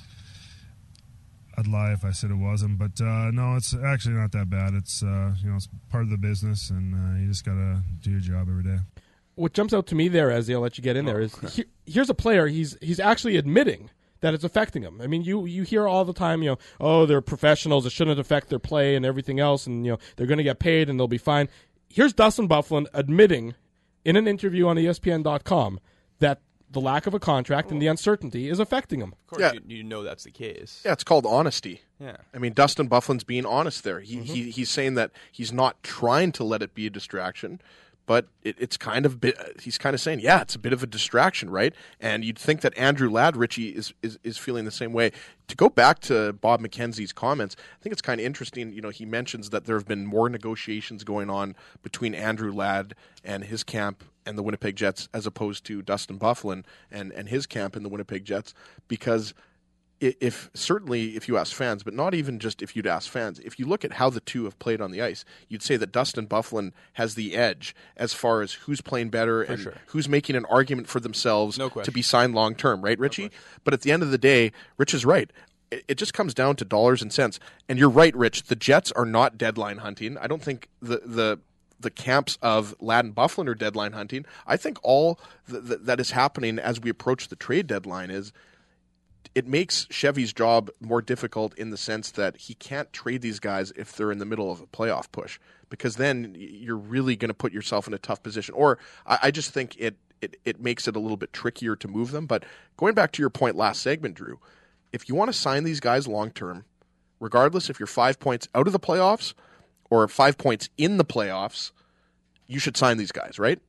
I'd lie if I said it wasn't, but no, it's actually not that bad. It's it's part of the business, and you just got to do your job every day. What jumps out to me there, Ezzy, I'll let you get in there, is here's a player, he's actually admitting that it's affecting him. I mean, you hear all the time, they're professionals, it shouldn't affect their play and everything else, and they're going to get paid and they'll be fine. Here's Dustin Byfuglien admitting in an interview on ESPN.com that the lack of a contract and the uncertainty is affecting him. Of course, you know that's the case. Yeah, it's called honesty. Yeah. I mean, Dustin Byfuglien's being honest there. He's saying that he's not trying to let it be a distraction, but he's kind of saying, yeah, it's a bit of a distraction, right? And you'd think that Andrew Ladd, Richie, is feeling the same way. To go back to Bob McKenzie's comments, I think it's kind of interesting. He mentions that there have been more negotiations going on between Andrew Ladd and his camp and the Winnipeg Jets as opposed to Dustin Byfuglien and his camp in the Winnipeg Jets, because if you ask fans, but not even just if you'd ask fans, if you look at how the two have played on the ice, you'd say that Dustin Byfuglien has the edge as far as who's playing better and who's making an argument for themselves to be signed long term, right, Richie? No, but at the end of the day, Rich is right. It just comes down to dollars and cents. And you're right, Rich. The Jets are not deadline hunting. I don't think the camps of Ladd and Byfuglien are deadline hunting. I think all that is happening as we approach the trade deadline is it makes Chevy's job more difficult in the sense that he can't trade these guys if they're in the middle of a playoff push, because then you're really going to put yourself in a tough position. Or I just think it makes it a little bit trickier to move them. But going back to your point last segment, Drew, if you want to sign these guys long term, regardless if you're 5 points out of the playoffs or 5 points in the playoffs, you should sign these guys, right?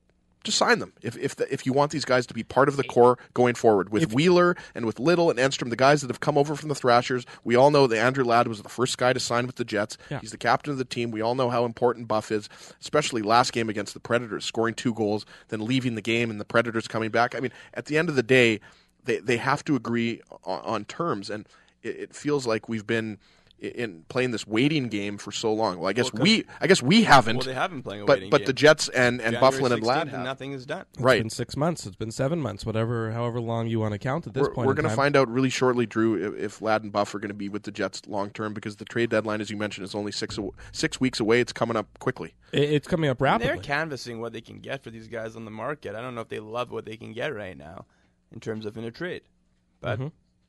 to sign them if you want these guys to be part of the core going forward. With Wheeler and with Little and Enstrom, the guys that have come over from the Thrashers, we all know that Andrew Ladd was the first guy to sign with the Jets. Yeah. He's the captain of the team. We all know how important Buff is, especially last game against the Predators, scoring 2 goals, then leaving the game and the Predators coming back. I mean, at the end of the day, they have to agree on terms, and it feels like we've been in playing this waiting game for so long. Well, I guess we haven't. Well, they have been playing a but waiting but game. the Jets and Bufflin and 16th Ladd have. nothing is done. It's Right. been 6 months. It's been 7 months. However long you want to count at this point. We're going to time. find out really shortly, Drew, if Ladd and Buff are going to be with the Jets long term, because the trade deadline, as you mentioned, is only 6 weeks away. It's coming up quickly. It's coming up rapidly. They're canvassing what they can get for these guys on the market. I don't know if they love what they can get right now in terms of in a trade, but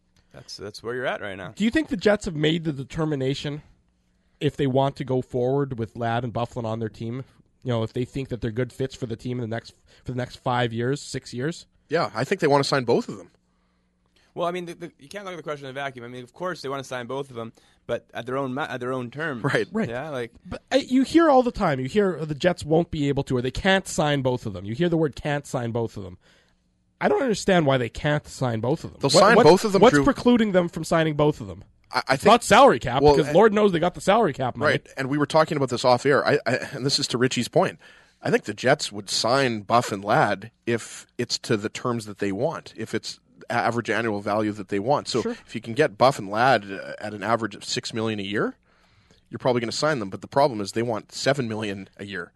that's where you're at right now. Do you think the Jets have made the determination if they want to go forward with Ladd and Bufflin on their team? You know, if they think that they're good fits for the team for the next 5 years, 6 years? Yeah, I think they want to sign both of them. Well, I mean, you can't look at the question in a vacuum. I mean, of course they want to sign both of them, but at their own terms. Right. Yeah, like. But you hear all the time. You hear the Jets won't be able to, or they can't sign both of them. You hear the word "can't" sign both of them. I don't understand why they can't sign both of them. They'll sign both of them, What's Drew. precluding them from signing both of them? I It's think not salary cap, Well, because Lord knows they got the salary cap money. right, and we were talking about this off air. And this is to Richie's point. I think the Jets would sign Buff and Ladd if it's to the terms that they want. If it's average annual value that they want. So if you can get Buff and Ladd at an average of $6 million a year, you're probably going to sign them. But the problem is they want $7 million a year.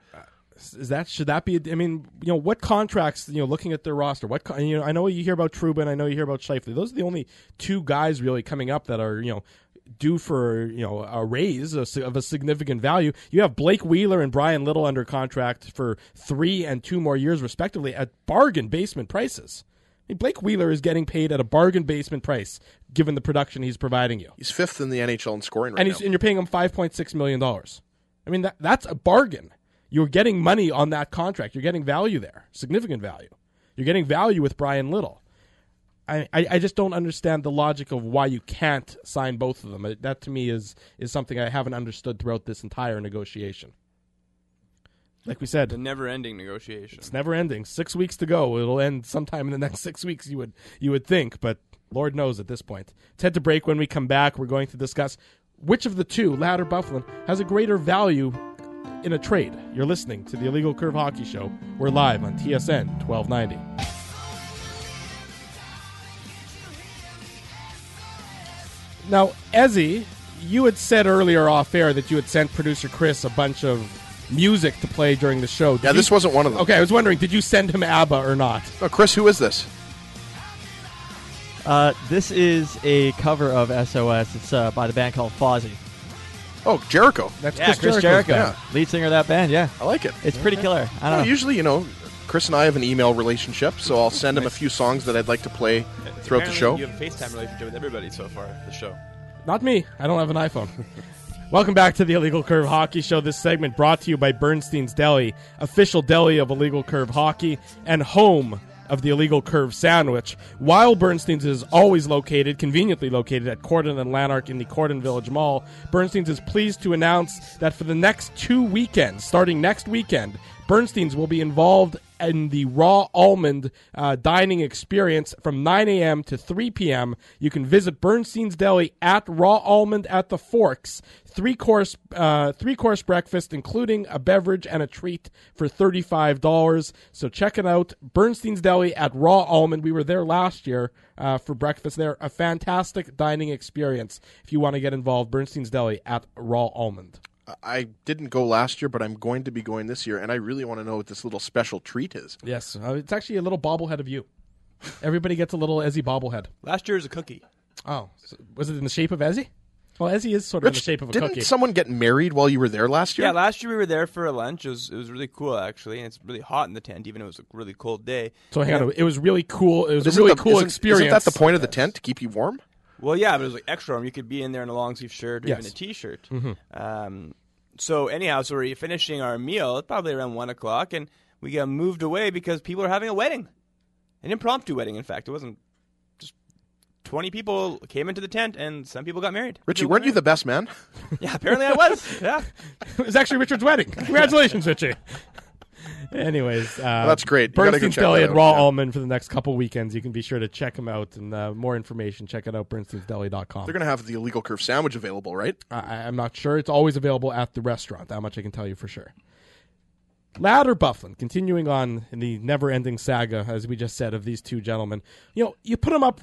Should that be? I mean, what contracts? Looking at their roster, I know you hear about Trubin, I know you hear about Scheifele. Those are the only 2 guys really coming up that are due for a raise of a significant value. You have Blake Wheeler and Brian Little under contract for 3 and 2 more years, respectively, at bargain basement prices. I mean, Blake Wheeler is getting paid at a bargain basement price, given the production he's providing you. He's 5th in the NHL in scoring right now. And you're paying him $5.6 million. I mean, that's a bargain. You're getting money on that contract. You're getting value there, significant value. You're getting value with Brian Little. I just don't understand the logic of why you can't sign both of them. That, to me, is something I haven't understood throughout this entire negotiation. Like we said, The never-ending negotiation. it's never ending. 6 weeks to go. It'll end sometime in the next 6 weeks, you would think, but Lord knows at this point. Let's head to break. When we come back, we're going to discuss which of the 2, Ladd or Bufflin, has a greater value in a trade. You're listening to the Illegal Curve Hockey Show. We're live on TSN 1290. Now, Ezzy, you had said earlier off air that you had sent producer Chris a bunch of music to play during the show. Yeah, this wasn't one of them. Okay, I was wondering, did you send him ABBA or not? Oh, Chris, who is this? This is a cover of SOS. It's by the band called Fozzy. Oh, Jericho. That's Chris Jericho's Jericho, band. lead singer of that band. Yeah, I like it. it's pretty killer. I don't know. Usually, Chris and I have an email relationship, so I'll send him a few songs that I'd like to play throughout the Apparently show. You have a FaceTime relationship with everybody so far, the show. Not me. I don't have an iPhone. Welcome back to the Illegal Curve Hockey Show. This segment brought to you by Bernstein's Deli, official deli of Illegal Curve Hockey and home of the Illegal Curve Sandwich. While Bernstein's is always conveniently located at Cordon and Lanark in the Cordon Village Mall, Bernstein's is pleased to announce that for the next 2 weekends, starting next weekend, Bernstein's will be involved in the Raw Almond dining experience from 9 a.m. to 3 p.m. You can visit Bernstein's Deli at Raw Almond at the Forks. Three-course breakfast, including a beverage and a treat for $35. So check it out. Bernstein's Deli at Raw Almond. We were there last year for breakfast. They're a fantastic dining experience. If you want to get involved, Bernstein's Deli at Raw Almond. I didn't go last year, but I'm going to be going this year, and I really want to know what this little special treat is. Yes, it's actually a little bobblehead of you. Everybody gets a little Ezzy bobblehead. Last year was a cookie. Oh, so was it in the shape of Ezzy? Well, Ezzy is sort of in the shape of a didn't cookie. someone get married while you were there last year? Yeah, last year we were there for a lunch. It was really cool, actually, and it's really hot in the tent, even though it was a really cold day. So hang on, it was really cool. It was But a really cool experience. Isn't that the point of the tent, to keep you warm? Well, yeah, but it was like extra warm. You could be in there in a long sleeve shirt or Yes. even a t-shirt. So anyhow, so we're finishing our meal, probably around 1 o'clock, and we got moved away because people are having a wedding. An impromptu wedding, in fact. It wasn't just 20 people came into the tent, and some people got married. Richie, weren't you the best man? Yeah, apparently I was. Yeah. It was actually Richard's wedding. Congratulations, Richie. Anyways, that's great. You gotta go Bernstein's check Deli that at out, Raw yeah. Almond for the next couple weekends. You can be sure to check them out. And more information, check it out, bernsteinsdeli.com. They're going to have the Illegal Curve sandwich available, right? I'm not sure. It's always available at the restaurant. That much I can tell you for sure. Ladd or Byfuglien, continuing on in the never-ending saga, as we just said, of these two gentlemen. You put them up,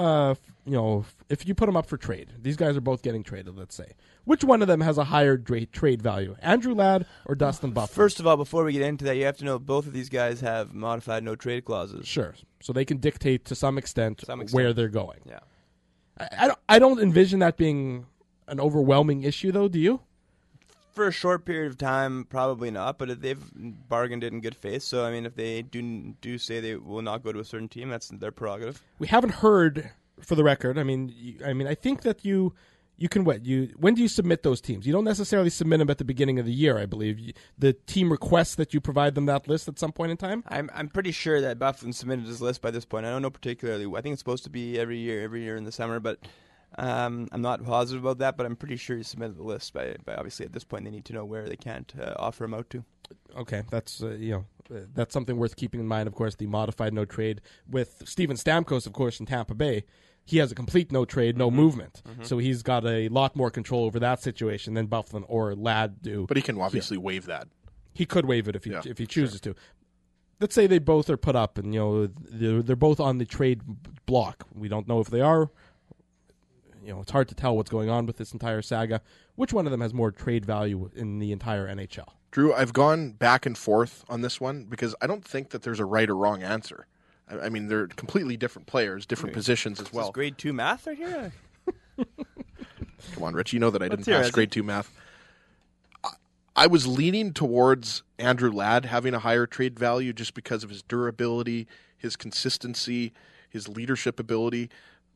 if you put them up for trade, these guys are both getting traded, let's say. Which one of them has a higher trade value, Andrew Ladd or Dustin Byfuglien? First of all, before we get into that, you have to know both of these guys have modified no-trade clauses. Sure. So they can dictate to some extent, extent. where they're going. Yeah. I don't envision that being an overwhelming issue, though, do you? For a short period of time, probably not. But if they've bargained it in good faith, so I mean, if they do say they will not go to a certain team, that's their prerogative. We haven't heard, for the record. I mean, I think that you can when do you submit those teams? You don't necessarily submit them at the beginning of the year. I believe the team requests that you provide them that list at some point in time. I'm pretty sure that Byfuglien submitted his list by this point. I don't know particularly. I think it's supposed to be every year in the summer, but. I'm not positive about that, but I'm pretty sure he submitted the list. By obviously at this point they need to know where they can't offer him out to. Okay, that's that's something worth keeping in mind. Of course, the modified no trade with Steven Stamkos, of course, in Tampa Bay. He has a complete no trade, no movement, so he's got a lot more control over that situation than Byfuglien or Ladd do. But he can obviously waive that. He could waive it if he chooses to. Let's say they both are put up, and they're both on the trade block. We don't know if they are. It's hard to tell what's going on with this entire saga. Which one of them has more trade value in the entire NHL? Drew, I've gone back and forth on this one because I don't think that there's a right or wrong answer. I mean, they're completely different players, different positions as well. Is this grade 2 math right here? Come on, Rich. You know that I didn't hear pass it. grade 2 math. I was leaning towards Andrew Ladd having a higher trade value just because of his durability, his consistency, his leadership ability.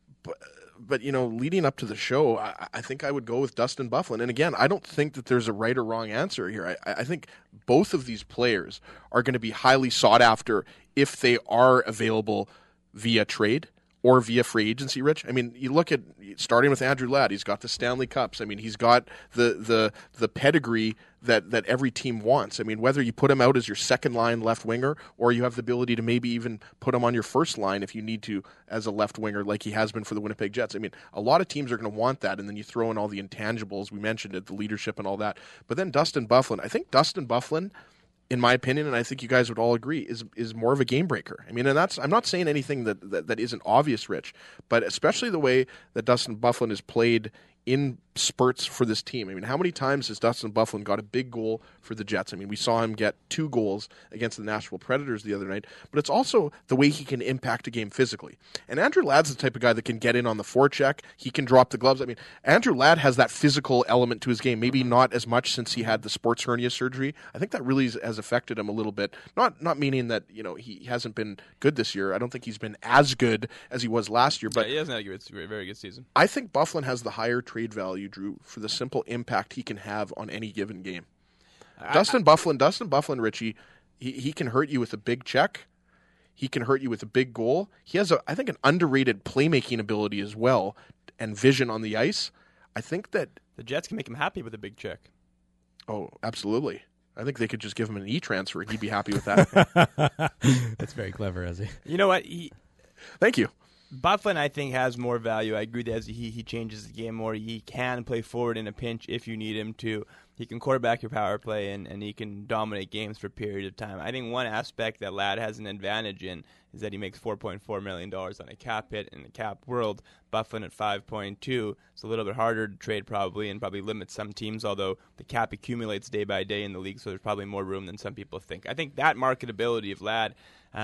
But leading up to the show, I think I would go with Dustin Byfuglien. And again, I don't think that there's a right or wrong answer here. I think both of these players are going to be highly sought after if they are available via trade or via free agency, Rich. I mean, you look at starting with Andrew Ladd. He's got the Stanley Cups. I mean, he's got the pedigree that every team wants. I mean, whether you put him out as your second line left winger or you have the ability to maybe even put him on your first line if you need to as a left winger like he has been for the Winnipeg Jets. I mean, a lot of teams are going to want that, and then you throw in all the intangibles. We mentioned it, the leadership and all that. But then Dustin Byfuglien. I think Dustin Byfuglien, in my opinion, and I think you guys would all agree, is more of a game breaker. I mean, and I'm not saying anything that isn't obvious, Rich, but especially the way that Dustin Byfuglien is played in spurts for this team. I mean, how many times has Dustin Byfuglien got a big goal for the Jets? I mean, we saw him get 2 goals against the Nashville Predators the other night, but it's also the way he can impact a game physically. And Andrew Ladd's the type of guy that can get in on the forecheck. He can drop the gloves. I mean, Andrew Ladd has that physical element to his game, maybe not as much since he had the sports hernia surgery. I think that really has affected him a little bit. Not meaning that, he hasn't been good this year. I don't think he's been as good as he was last year, but he hasn't had a very good season. I think Byfuglien has the higher trade value, Drew, for the simple impact he can have on any given game. Dustin Byfuglien, Richie, he can hurt you with a big check. He can hurt you with a big goal. He has, I think, an underrated playmaking ability as well and vision on the ice. I think that the Jets can make him happy with a big check. Oh, absolutely. I think they could just give him an e-transfer and he'd be happy with that. That's very clever, Ezzy. You know what? Thank you. Byfuglien, I think, has more value. I agree that he changes the game more. He can play forward in a pinch if you need him to. He can quarterback your power play, and he can dominate games for a period of time. I think one aspect that Ladd has an advantage in is that he makes $4.4 million on a cap hit in the cap world. Byfuglien at 5.2. It's a little bit harder to trade probably and probably limits some teams, although the cap accumulates day by day in the league, so there's probably more room than some people think. I think that marketability of Ladd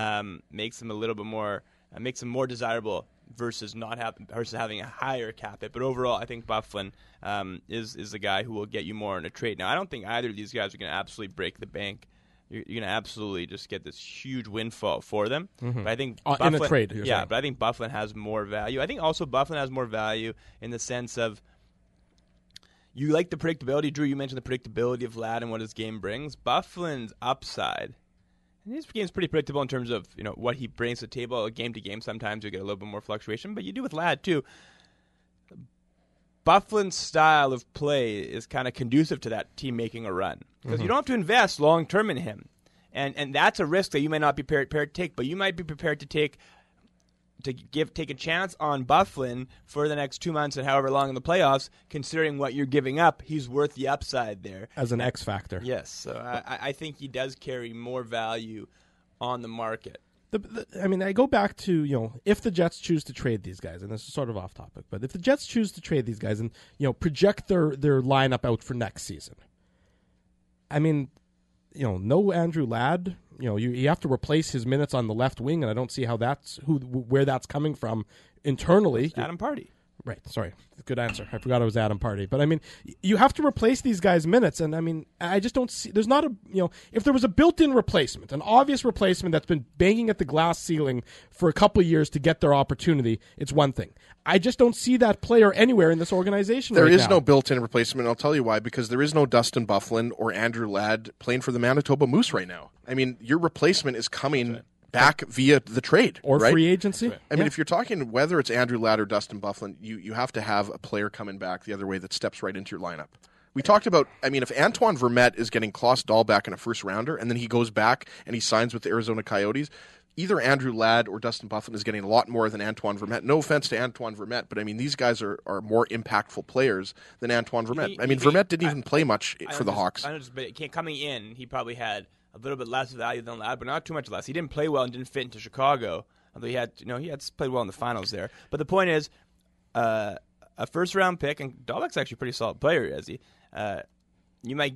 makes him a little bit more makes him more desirable versus having a higher cap hit. But overall, I think Byfuglien is the guy who will get you more in a trade. Now, I don't think either of these guys are going to absolutely break the bank. You're going to absolutely just get this huge windfall for them. Mm-hmm. But I think in a trade, you're yeah, saying. but I think Byfuglien has more value. I think also Byfuglien has more value in the sense of you like the predictability. Drew, you mentioned the predictability of Ladd and what his game brings. Byfuglien's upside. And his game's pretty predictable in terms of what he brings to the table. Game to game, sometimes you get a little bit more fluctuation, but you do with Ladd too. Byfuglien's style of play is kind of conducive to that team making a run because you don't have to invest long term in him. And that's a risk that you may not be prepared to take, but you might be prepared to take a chance on Byfuglien for the next 2 months and however long in the playoffs, considering what you're giving up. He's worth the upside there. As an X factor. Yes, so I think he does carry more value on the market. I go back to, if the Jets choose to trade these guys, and this is sort of off topic, but if the Jets choose to trade these guys and, project their lineup out for next season, no Andrew Ladd, you have to replace his minutes on the left wing, and I don't see how where that's coming from internally. Adam Party. Right, sorry. Good answer. I forgot it was Adam Party. But, you have to replace these guys' minutes, and, I just don't see... There's not a... if there was a built-in replacement, an obvious replacement that's been banging at the glass ceiling for a couple of years to get their opportunity, it's one thing. I just don't see that player anywhere in this organization There right is now. no built-in replacement, and I'll tell you why, because there is no Dustin Byfuglien or Andrew Ladd playing for the Manitoba Moose right now. Your replacement is coming... back via the trade or right? free agency. If you're talking whether it's Andrew Ladd or Dustin Byfuglien, you have to have a player coming back the other way that steps right into your lineup. We talked about, if Antoine Vermette is getting Klaus Dahlback in a first rounder and then he goes back and he signs with the Arizona Coyotes, either Andrew Ladd or Dustin Byfuglien is getting a lot more than Antoine Vermette. No offense to Antoine Vermette, but these guys are more impactful players than Antoine Vermette. Vermette didn't even play much for the Hawks. But coming in, he probably had a little bit less value than Ladd, but not too much less. He didn't play well and didn't fit into Chicago, although he had played well in the finals there. But the point is, a first round pick, and Dahlback's actually a pretty solid player, is he? You're probably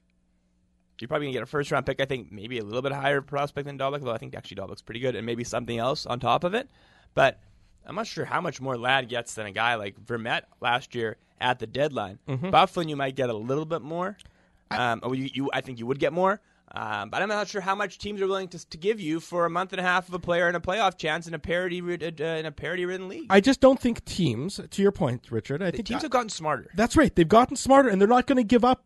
gonna get a first round pick. I think maybe a little bit higher prospect than Dahlback, though I think actually Dahlback's pretty good, and maybe something else on top of it. But I'm not sure how much more Ladd gets than a guy like Vermette last year at the deadline. Byfuglien, you might get a little bit more. I think you would get more. But I'm not sure how much teams are willing to give you for a month and a half of a player and a playoff chance in a parity-ridden league. I just don't think teams, to your point, Richard, I think teams have gotten smarter. That's right. They've gotten smarter, and they're not going to give up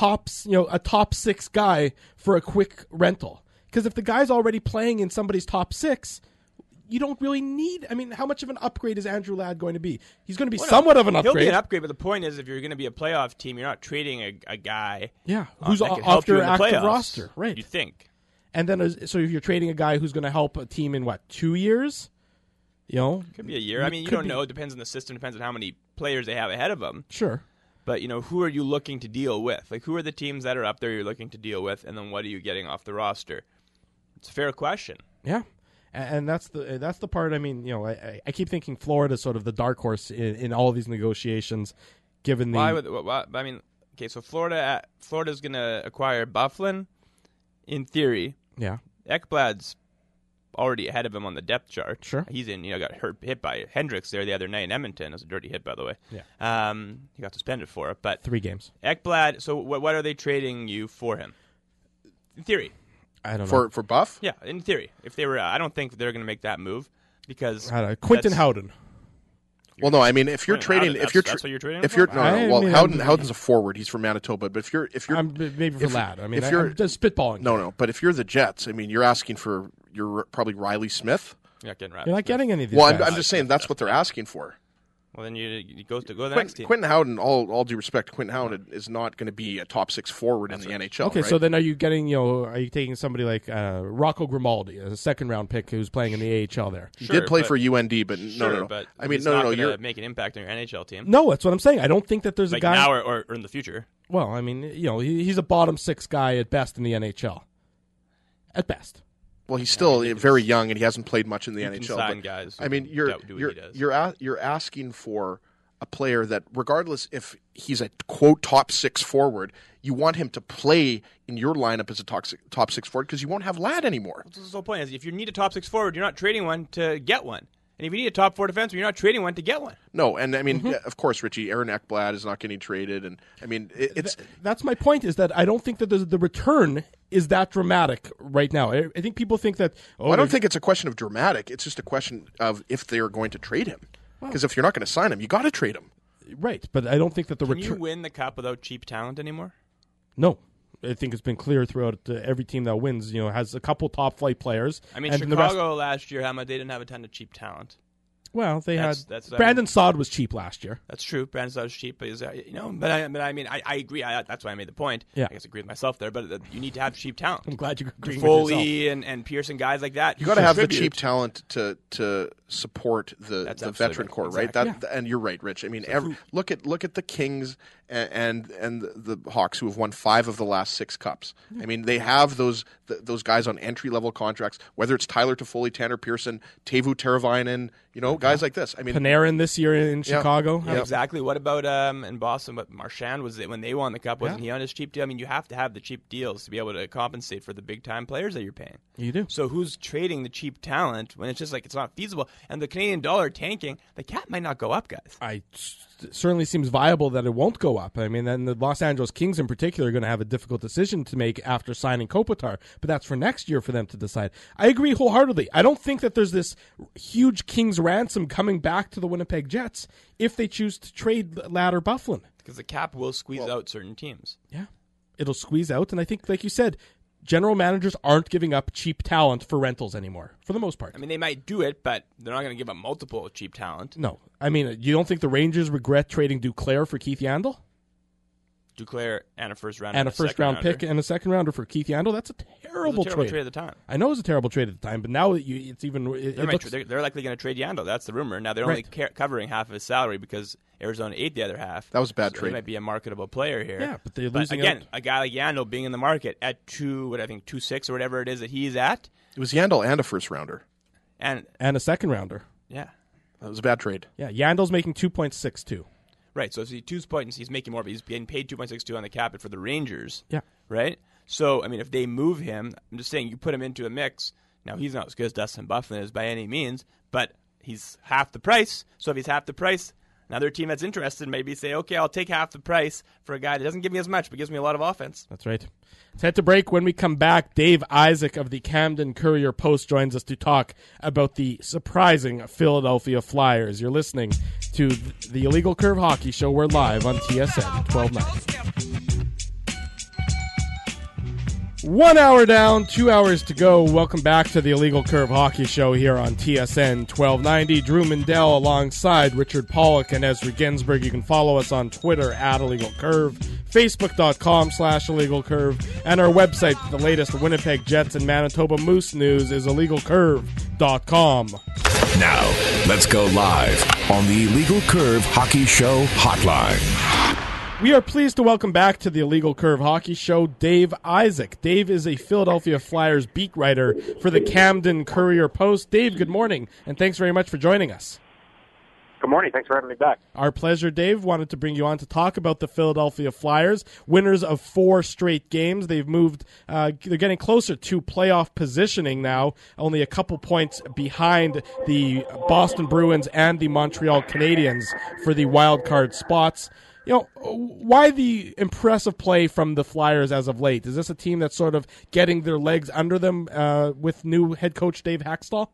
a top six guy for a quick rental. Because if the guy's already playing in somebody's top six, you don't really need... how much of an upgrade is Andrew Ladd going to be? He's going to be somewhat of an upgrade. He'll be an upgrade, but the point is, if you're going to be a playoff team, you're not trading a guy who's off your active roster. Right. You think. And then, so if you're trading a guy who's going to help a team in, 2 years? Could be a year. You don't know. It depends on the system. It depends on how many players they have ahead of them. Sure. But, who are you looking to deal with? Who are the teams that are up there you're looking to deal with, and then what are you getting off the roster? It's a fair question. Yeah. And that's the part. I keep thinking Florida's sort of the dark horse in all of these negotiations, given the. So Florida's going to acquire Byfuglien, in theory. Yeah. Ekblad's already ahead of him on the depth chart. Sure. He's got hit by Hendricks there the other night in Edmonton. It was a dirty hit, by the way. Yeah. He got suspended for it, but 3 games. Ekblad. So what are they trading you for him? In theory. I don't know. For Buff? Yeah, in theory. If they were, I don't think they're going to make that move because Quentin Howden. Well, no, if you're trading, that's what you're trading. Howden's a forward. He's from Manitoba, but if you're maybe for Ladd. if you're I'm just spitballing. No, but if you're the Jets, you're asking for probably Riley Smith. You're not getting You're not getting any of these. Well, guys. I'm just saying that's what they're asking for. Well, then you go to the next team. Quentin Howden, all due respect, Quentin Howden is not going to be a top 6 forward in the NHL. Okay, right? so then are you getting, are you taking somebody like Rocco Grimaldi, a second-round pick who's playing in the AHL there? He did play for UND, but no. But he's not going to make an impact on your NHL team. No, that's what I'm saying. I don't think that there's a guy now or in the future. Well, he's a bottom 6 guy at best in the NHL. At best. Well, he's still very young and he hasn't played much in the NHL. Sign guys. You're asking for a player that, regardless if he's a quote top 6 forward, you want him to play in your lineup as a top 6 forward because you won't have Ladd anymore. That's the whole point. Is if you need a top 6 forward, you're not trading one to get one. And if you need a top 4 defenseman, you're not trading one to get one. No, and of course, Richie, Aaron Ekblad is not getting traded, and it's that's my point. Is that I don't think that the return is that dramatic right now. I think people think that. I don't think it's a question of dramatic. It's just a question of if they are going to trade him. Because if you're not going to sign him, you got to trade him. Right, but I don't think that the return. return. Can you win the cup without cheap talent anymore? No. I think it's been clear throughout every team that wins, has a couple top flight players. Chicago last year, they didn't have a ton of cheap talent. Well, they That's had Brandon Saad was cheap last year. That's true. Brandon Saad was cheap, but I agree. That's why I made the point. Yeah. I guess I agree with myself there, but you need to have cheap talent. I'm glad you agree with Foley yourself. and Pearson, guys like that. You got to have the cheap talent to support the veteran core, exactly. right? And you're right, Rich. I mean, look at the Kings and the Hawks, who have won 5 of the last 6 cups. I mean, they have those guys on entry level contracts. Whether it's Tyler Toffoli, Tanner Pearson, Teuvo Teravainen, guys like this. I mean, Panarin this year in Chicago. Yeah, exactly. What about in Boston? What Marchand was it when they won the cup? Wasn't he on his cheap deal? I mean, you have to have the cheap deals to be able to compensate for the big time players that you're paying. You do. So who's trading the cheap talent when it's just like it's not feasible? And the Canadian dollar tanking, the cap might not go up, guys. It certainly seems viable that it won't go up. I mean, then the Los Angeles Kings in particular are going to have a difficult decision to make after signing Kopitar, but that's for next year for them to decide. I agree wholeheartedly. I don't think that there's this huge Kings ransom coming back to the Winnipeg Jets if they choose to trade Ladd or Byfuglien. Because the cap will squeeze out certain teams. Yeah, it'll squeeze out, and I think, like you said, general managers aren't giving up cheap talent for rentals anymore, for the most part. I mean, they might do it, but they're not going to give up multiple cheap talent. No. I mean, you don't think the Rangers regret trading Duclair for Keith Yandle? Duclair and a first round and a first round pick and a second rounder for Keith Yandle. That's a terrible trade. Trade at the time. I know it was a terrible trade at the time, but now it's even. They're likely going to trade Yandle. That's the rumor. Now they're only covering half of his salary because Arizona ate the other half. That was a bad trade. He might be a marketable player here. Yeah, but they're losing again, out. A guy like Yandle being in the market at 2.6 or whatever it is that he's at. It was Yandle and a first rounder, and a second rounder. Yeah, that was a bad trade. Yeah, Yandel's making 2.62. Right, so if he's 2 points, he's making more, but he's getting paid 2.62 on the cap for the Rangers. Yeah. Right? So, I mean, if they move him, I'm just saying you put him into a mix. Now, he's not as good as Dustin Byfuglien is by any means, but he's half the price. So if he's half the price, another team that's interested maybe say, okay, I'll take half the price for a guy that doesn't give me as much, but gives me a lot of offense. That's right. Let's head to break. When we come back, Dave Isaac of the Camden Courier-Post joins us to talk about the surprising Philadelphia Flyers. You're listening to the Illegal Curve Hockey Show. We're live on TSN 1290. 1 hour down, 2 hours to go. Welcome back to the Illegal Curve Hockey Show here on TSN 1290. Drew Mindell alongside Richard Pollock and Ezra Ginsburg. You can follow us on Twitter at Illegal Curve, Facebook.com/Illegal Curve, and our website for the latest Winnipeg Jets and Manitoba Moose news is IllegalCurve.com. Now, let's go live on the Illegal Curve Hockey Show hotline. We are pleased to welcome back to the Illegal Curve Hockey Show Dave Isaac. Dave is a Philadelphia Flyers beat writer for the Camden Courier-Post. Dave, good morning, and thanks very much for joining us. Good morning. Thanks for having me back. Our pleasure, Dave. Wanted to bring you on to talk about the Philadelphia Flyers, winners of 4 straight games. They've moved, they're getting closer to playoff positioning now, only a couple points behind the Boston Bruins and the Montreal Canadiens for the wild card spots. You know, why the impressive play from the Flyers as of late? Is this a team that's sort of getting their legs under them with new head coach Dave Haxtell?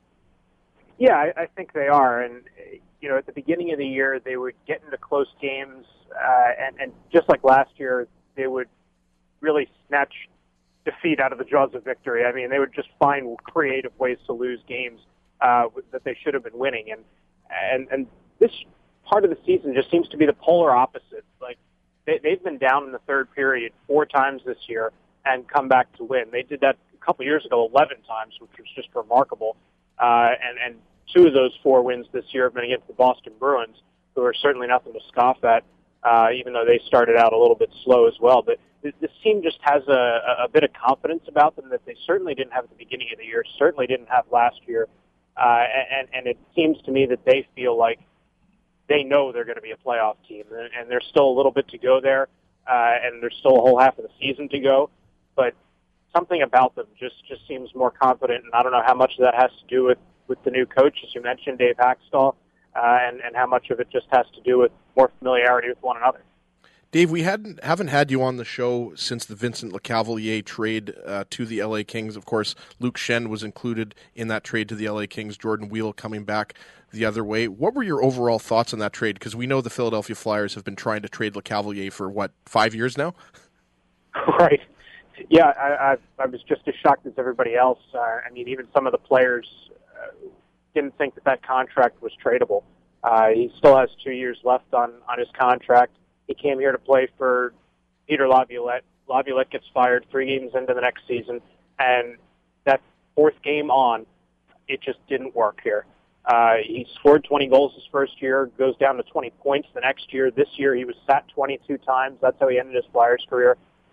Yeah, I think they are. And, you know, at the beginning of the year, they would get into close games, and just like last year, they would really snatch defeat out of the jaws of victory. I mean, they would just find creative ways to lose games that they should have been winning. And this part of the season just seems to be the polar opposite. Like they've been down in the third period 4 times this year and come back to win. They did that a couple years ago 11 times, which was just remarkable. And 2 of those 4 wins this year have been against the Boston Bruins, who are certainly nothing to scoff at, even though they started out a little bit slow as well. But this team just has a bit of confidence about them that they certainly didn't have at the beginning of the year, certainly didn't have last year. And it seems to me that they feel like they know they're going to be a playoff team, and there's still a little bit to go there, and there's still a whole half of the season to go. But something about them just seems more confident, and I don't know how much of that has to do with the new coach, as you mentioned, Dave Haxtell, and how much of it just has to do with more familiarity with one another. Dave, we haven't had you on the show since the Vincent Lecavalier trade to the LA Kings. Of course, Luke Schenn was included in that trade to the LA Kings, Jordan Wheel coming back the other way. What were your overall thoughts on that trade? Because we know the Philadelphia Flyers have been trying to trade Lecavalier for, 5 years now? Right. Yeah, I was just as shocked as everybody else. I mean, even some of the players didn't think that contract was tradable. He still has 2 years left on his contract. He came here to play for Peter Laviolette. Laviolette gets fired 3 games into the next season, and that 4th game on, it just didn't work here. He scored 20 goals his first year, goes down to 20 points the next year. This year he was sat 22 times. That's how he ended his Flyers career.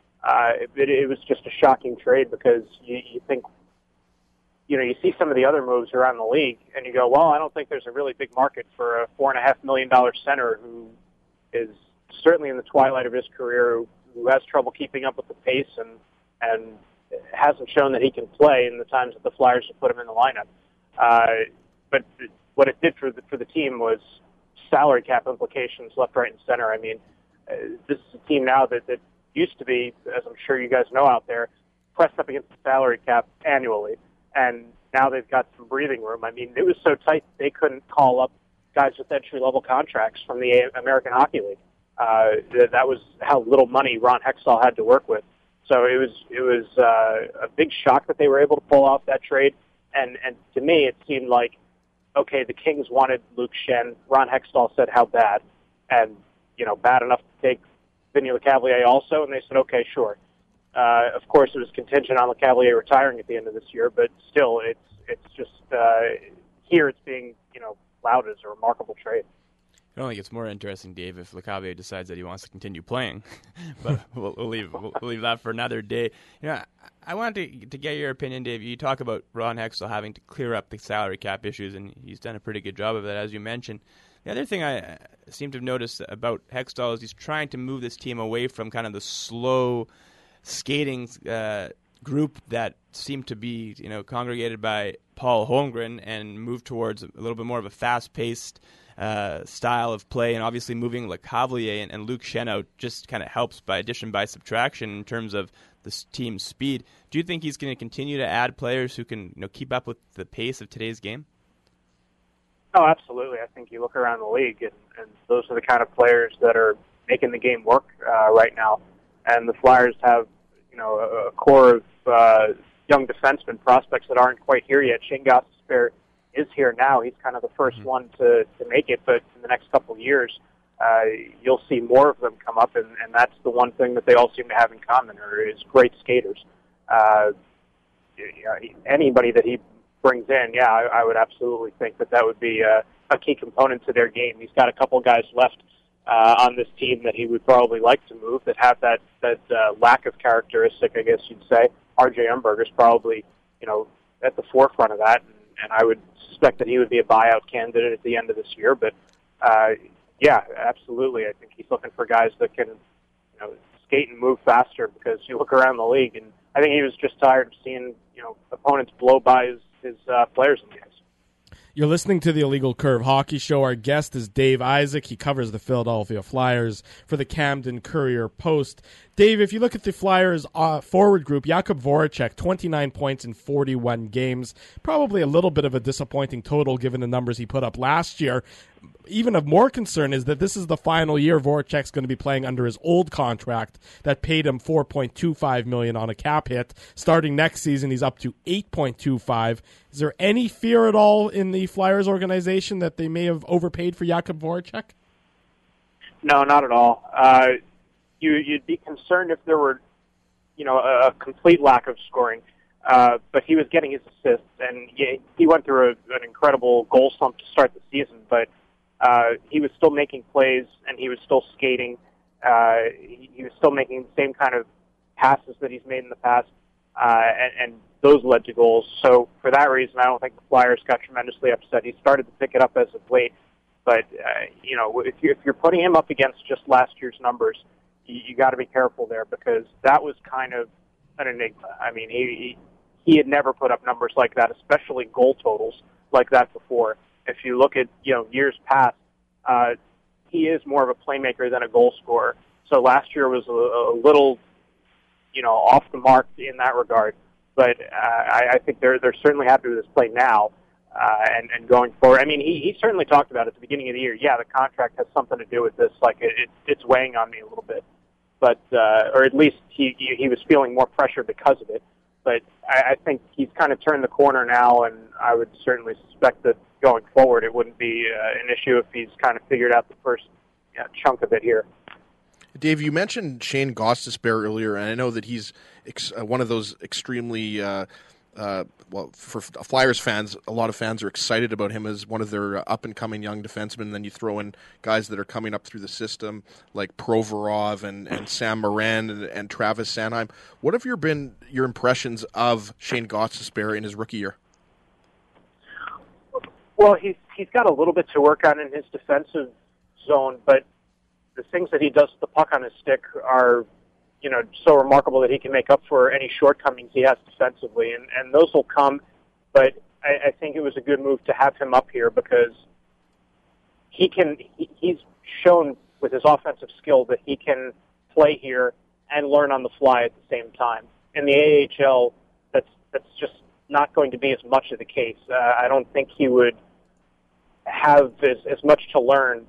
It was just a shocking trade because you think, you see some of the other moves around the league, and you go, well, I don't think there's a really big market for a $4.5 million center who is certainly in the twilight of his career, who has trouble keeping up with the pace and hasn't shown that he can play in the times that the Flyers have put him in the lineup. But what it did for the team was salary cap implications left, right, and center. I mean, this is a team now that used to be, as I'm sure you guys know out there, pressed up against the salary cap annually, and now they've got some breathing room. I mean, it was so tight they couldn't call up guys with entry-level contracts from the American Hockey League. That was how little money Ron Hextall had to work with. So it was a big shock that they were able to pull off that trade. And to me, it seemed like, okay, the Kings wanted Luke Schenn. Ron Hextall said how bad, and bad enough to take Vinny Lecavalier also. And they said, okay, sure. Of course, it was contingent on Lecavalier retiring at the end of this year, but still, it's just here it's being lauded as a remarkable trade. I don't think it's more interesting, Dave, if Lecavalier decides that he wants to continue playing, but we'll leave that for another day. I wanted to get your opinion, Dave. You talk about Ron Hextall having to clear up the salary cap issues, and he's done a pretty good job of that, as you mentioned. The other thing I seem to have noticed about Hextall is he's trying to move this team away from kind of the slow skating group that seemed to be congregated by Paul Holmgren and move towards a little bit more of a fast-paced style of play, and obviously moving Lecavalier and Luke Schenn out just kind of helps by addition by subtraction in terms of this team's speed. Do you think he's going to continue to add players who can keep up with the pace of today's game? Oh, absolutely. I think you look around the league, and those are the kind of players that are making the game work right now. And the Flyers have, a core of young defenseman prospects that aren't quite here yet. Shane Gostisbehere is here now. He's kind of the first one to make it, but in the next couple of years, you'll see more of them come up, and that's the one thing that they all seem to have in common, is great skaters. Anybody that he brings in, I would absolutely think that would be a key component to their game. He's got a couple guys left on this team that he would probably like to move that have that lack of characteristic, I guess you'd say. R.J. Umberger's probably, at the forefront of that, and I would suspect that he would be a buyout candidate at the end of this year. But, absolutely. I think he's looking for guys that can, skate and move faster, because you look around the league, and I think he was just tired of seeing, opponents blow by his players in the ice. You're listening to the Illegal Curve Hockey Show. Our guest is Dave Isaac. He covers the Philadelphia Flyers for the Camden Courier-Post. Dave, if you look at the Flyers forward group, Jakub Voracek, 29 points in 41 games. Probably a little bit of a disappointing total given the numbers he put up last year. Even of more concern is that this is the final year Voracek's going to be playing under his old contract that paid him $4.25 million on a cap hit. Starting next season, he's up to $8.25. Is there any fear at all in the Flyers organization that they may have overpaid for Jakub Voracek? No, not at all. You'd be concerned if there were, a complete lack of scoring. But he was getting his assists, and he went through an incredible goal slump to start the season, but he was still making plays, and he was still skating. He was still making the same kind of passes that he's made in the past, and those led to goals. So for that reason, I don't think the Flyers got tremendously upset. He started to pick it up as of late, but if you're putting him up against just last year's numbers, you got to be careful there, because that was kind of an enigma. I mean, he had never put up numbers like that, especially goal totals like that before. If you look at years past, he is more of a playmaker than a goal scorer. So last year was a little, off the mark in that regard. But I think they're certainly happy with his play now and going forward. I mean, he certainly talked about it at the beginning of the year. Yeah, the contract has something to do with this. Like it's weighing on me a little bit, but or at least he was feeling more pressure because of it. But I think he's kind of turned the corner now, and I would certainly suspect that going forward it wouldn't be an issue if he's kind of figured out the first chunk of it here. Dave, you mentioned Shane Gostisbehere earlier, and I know that he's one of those extremely, for Flyers fans, a lot of fans are excited about him as one of their up-and-coming young defensemen. And then you throw in guys that are coming up through the system, like Provorov and Sam Morin and Travis Sanheim. What have been your impressions of Shane Gostisbehere in his rookie year? Well, he's got a little bit to work on in his defensive zone, but the things that he does with the puck on his stick are, so remarkable that he can make up for any shortcomings he has defensively, and those will come. But I think it was a good move to have him up here because he's shown with his offensive skill that he can play here and learn on the fly at the same time. In the AHL, that's just not going to be as much of the case. I don't think he would have as much to learn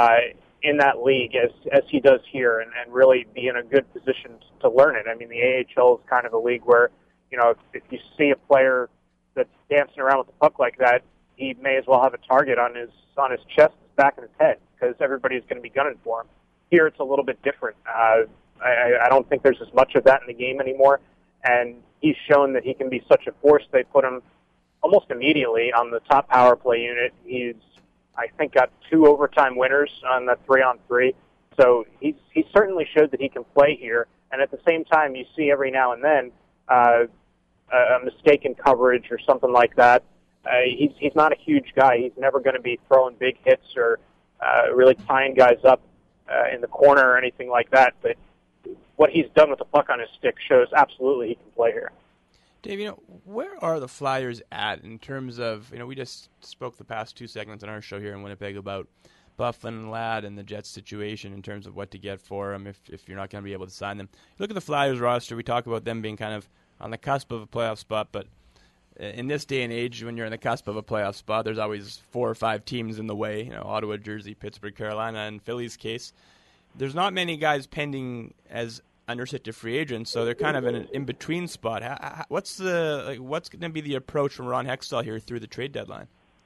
in that league as he does here, and really be in a good position to learn it. I mean, the AHL is kind of a league where, if you see a player that's dancing around with the puck like that, he may as well have a target on his chest, his back, and his head, because everybody's going to be gunning for him. Here, it's a little bit different. I don't think there's as much of that in the game anymore, and he's shown that he can be such a force. They put him almost immediately on the top power play unit. He's, I think, got 2 overtime winners on the 3-on-3. So he's certainly showed that he can play here. And at the same time, you see every now and then a mistake in coverage or something like that. He's not a huge guy. He's never going to be throwing big hits or really tying guys up in the corner or anything like that. But what he's done with the puck on his stick shows absolutely he can play here. Dave, where are the Flyers at in terms of, we just spoke the past 2 segments on our show here in Winnipeg about Byfuglien and Ladd and the Jets' situation in terms of what to get for them if you're not going to be able to sign them. Look at the Flyers roster. We talk about them being kind of on the cusp of a playoff spot, but in this day and age, when you're on the cusp of a playoff spot, there's always 4 or 5 teams in the way, Ottawa, Jersey, Pittsburgh, Carolina. In Philly's case, there's not many guys pending as unrestricted free agents, so they're kind of in an in-between spot. What's going to be the approach from Ron Hextall here through the trade deadline?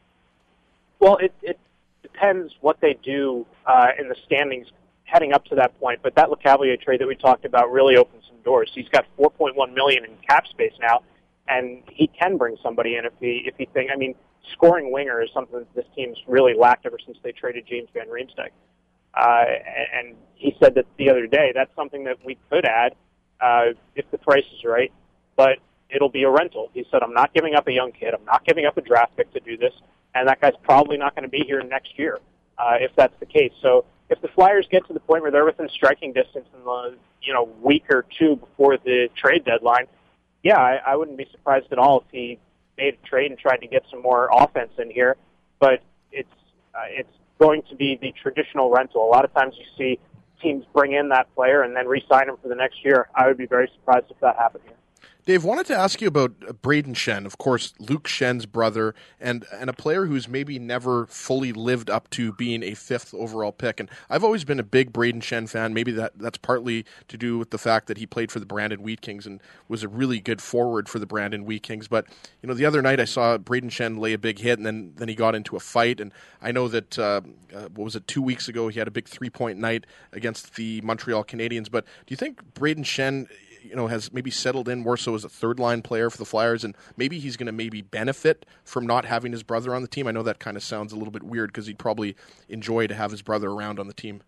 Well, it depends what they do in the standings heading up to that point, but that LeCavalier trade that we talked about really opens some doors. He's got $4.1 million in cap space now, and he can bring somebody in if he thinks. I mean, scoring winger is something that this team's really lacked ever since they traded James Van Riemsdyk. And he said that the other day, that's something that we could add if the price is right, but it'll be a rental. He said, I'm not giving up a young kid. I'm not giving up a draft pick to do this, and that guy's probably not going to be here next year if that's the case. So if the Flyers get to the point where they're within striking distance in the week or 2 before the trade deadline, yeah, I wouldn't be surprised at all if he made a trade and tried to get some more offense in here, but it's going to be the traditional rental. A lot of times you see teams bring in that player and then re-sign him for the next year. I would be very surprised if that happened here. Dave, wanted to ask you about Braden Shen, of course, Luke Schen's brother, and a player who's maybe never fully lived up to being a 5th overall pick. And I've always been a big Braden Shen fan. Maybe that's partly to do with the fact that he played for the Brandon Wheat Kings and was a really good forward for the Brandon Wheat Kings. But the other night I saw Braden Shen lay a big hit, and then he got into a fight. And I know that 2 weeks ago he had a big 3-point night against the Montreal Canadiens. But do you think Braden Shen has maybe settled in more so as a third-line player for the Flyers, and maybe he's going to maybe benefit from not having his brother on the team? I know that kind of sounds a little bit weird because he'd probably enjoy to have his brother around on the team.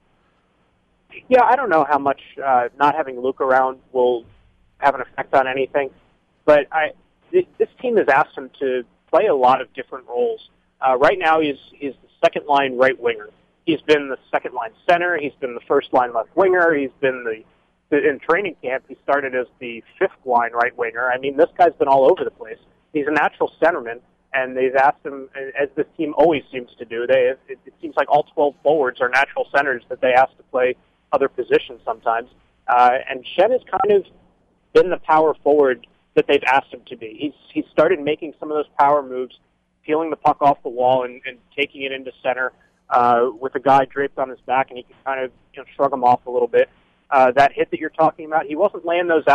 Yeah, I don't know how much not having Luke around will have an effect on anything, but this team has asked him to play a lot of different roles. Right now he's the second-line right winger. He's been the second-line center. He's been the first-line left winger. He's been in training camp, he started as the 5th-line right winger. I mean, this guy's been all over the place. He's a natural centerman, and they've asked him, as this team always seems to do, it seems like all 12 forwards are natural centers that they ask to play other positions sometimes. And Shen has kind of been the power forward that they've asked him to be. He's started making some of those power moves, peeling the puck off the wall and taking it into center with a guy draped on his back, and he can kind of shrug him off a little bit. That hit that you're talking about, he wasn't laying those out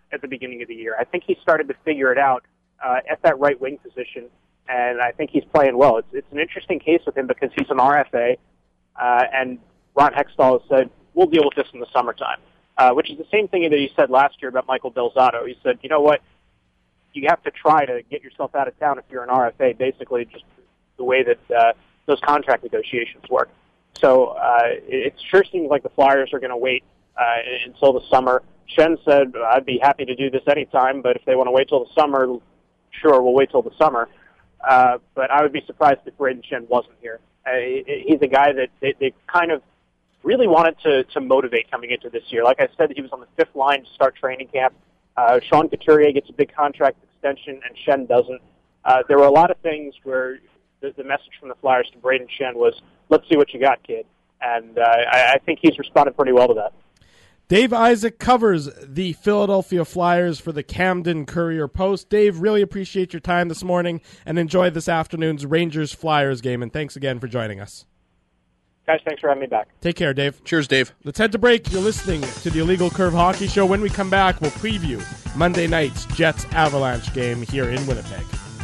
at the beginning of the year. I think he started to figure it out at that right wing position, and I think he's playing well. It's an interesting case with him because he's an RFA, and Ron Hextall has said, we'll deal with this in the summertime, which is the same thing that he said last year about Michael Del Zotto. He said, you know what, you have to try to get yourself out of town if you're an RFA, basically just the way that those contract negotiations work. So it sure seems like the Flyers are going to wait until the summer. Shen said, I'd be happy to do this anytime, but if they want to wait till the summer, sure, we'll wait till the summer. But I would be surprised if Braden Shen wasn't here. He's a guy that they kind of really wanted to motivate coming into this year. Like I said, he was on the fifth line to start training camp. Sean Couturier gets a big contract extension, and Shen doesn't. There were a lot of things where the message from the Flyers to Braden Shen was, let's see what you got, kid. And I think he's responded pretty well to that. Dave Isaac covers the Philadelphia Flyers for the Camden Courier-Post. Dave, really appreciate your time this morning and enjoy this afternoon's Rangers-Flyers game. And thanks again for joining us. Guys, thanks for having me back. Take care, Dave. Cheers, Dave. Let's head to break. You're listening to the Illegal Curve Hockey Show. When we come back, we'll preview Monday night's Jets-Avalanche game here in Winnipeg.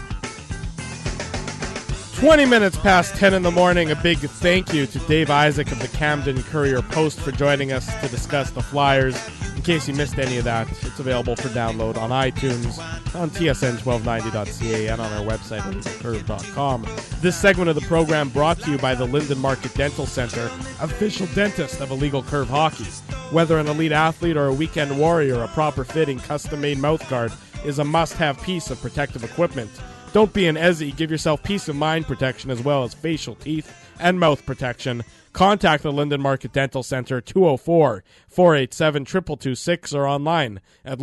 20 minutes past 10 in the morning. A big thank you to Dave Isaac of the Camden Courier-Post for joining us to discuss the Flyers. In case you missed any of that, it's available for download on iTunes, on tsn1290.ca, and on our website, illegalcurve.com. This segment of the program brought to you by the Linden Market Dental Center, official dentist of Illegal Curve Hockey. Whether an elite athlete or a weekend warrior, a proper fitting, custom-made mouthguard is a must-have piece of protective equipment. Don't be an Ezzy. Give yourself peace of mind protection as well as facial, teeth, and mouth protection. Contact the Linden Market Dental Center, 204-487-2226, or online at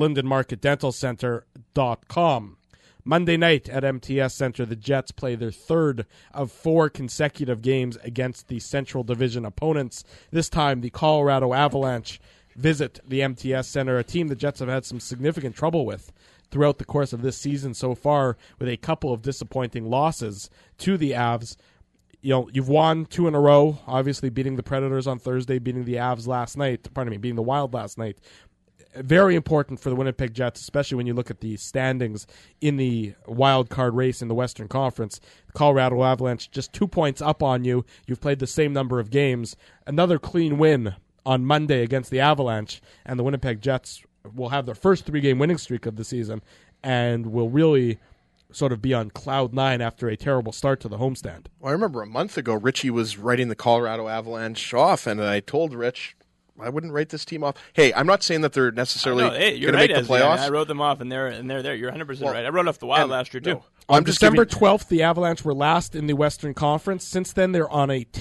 lindenmarketdentalcenter.com. Monday night at MTS Center, the Jets play their third of 4 consecutive games against the Central Division opponents. This time, the Colorado Avalanche visit the MTS Center, a team the Jets have had some significant trouble with throughout the course of this season so far, with a couple of disappointing losses to the Avs. You know, you've won 2 in a row, obviously beating the Predators on Thursday, beating the Avs last night, beating the Wild last night. Very important for the Winnipeg Jets, especially when you look at the standings in the wild card race in the Western Conference. The Colorado Avalanche just 2 points up on you. You've played the same number of games. Another clean win on Monday against the Avalanche, and the Winnipeg Jets will have their first 3-game winning streak of the season and will really sort of be on cloud 9 after a terrible start to the homestand. Well, I remember a month ago, Richie was writing the Colorado Avalanche off, and I told Rich I wouldn't write this team off. Hey, I'm not saying that they're necessarily going to make the playoffs. I wrote them off, and they're there. You're 100% right. I wrote off the Wild last year, too. No. On December 12th, the Avalanche were last in the Western Conference. Since then, they're on a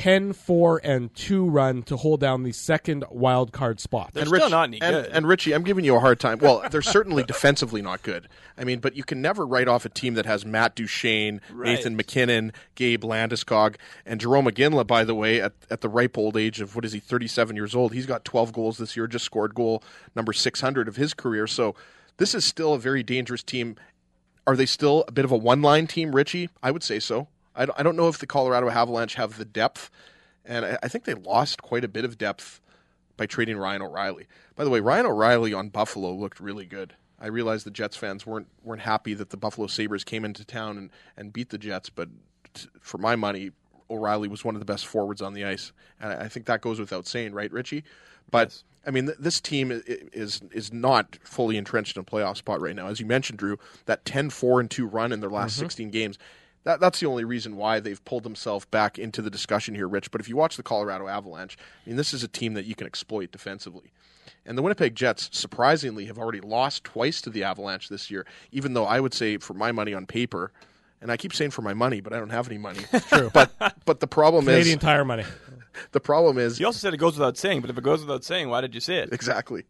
10-4-2 run to hold down the second wild card spot. They're still not any good. And Richie, I'm giving you a hard time. Well, they're certainly defensively not good. I mean, but you can never write off a team that has Matt Duchene, Nathan McKinnon, Gabe Landeskog, and Jerome McGinley, by the way, at the ripe old age of, 37 years old. He's got 12 goals this year, just scored goal number 600 of his career. So this is still a very dangerous team. Are they still a bit of a one-line team, Richie? I would say so. I don't know if the Colorado Avalanche have the depth, and I think they lost quite a bit of depth by trading Ryan O'Reilly. By the way, Ryan O'Reilly on Buffalo looked really good. I realize the Jets fans weren't happy that the Buffalo Sabres came into town and beat the Jets, but for my money, O'Reilly was one of the best forwards on the ice. And I think that goes without saying, right, Richie? But yes. I mean, this team is not fully entrenched in a playoff spot right now. As you mentioned, Drew, that 10-4-2 run in their last 16 games, that's the only reason why they've pulled themselves back into the discussion here, Rich. But if you watch the Colorado Avalanche, I mean, this is a team that you can exploit defensively. And the Winnipeg Jets, surprisingly, have already lost twice to the Avalanche this year, even though I would say, for my money on paper, and I keep saying for my money, but I don't have any money. True. But the problem Canadian Tire money. The problem is... You also said it goes without saying, but if it goes without saying, why did you say it? Exactly.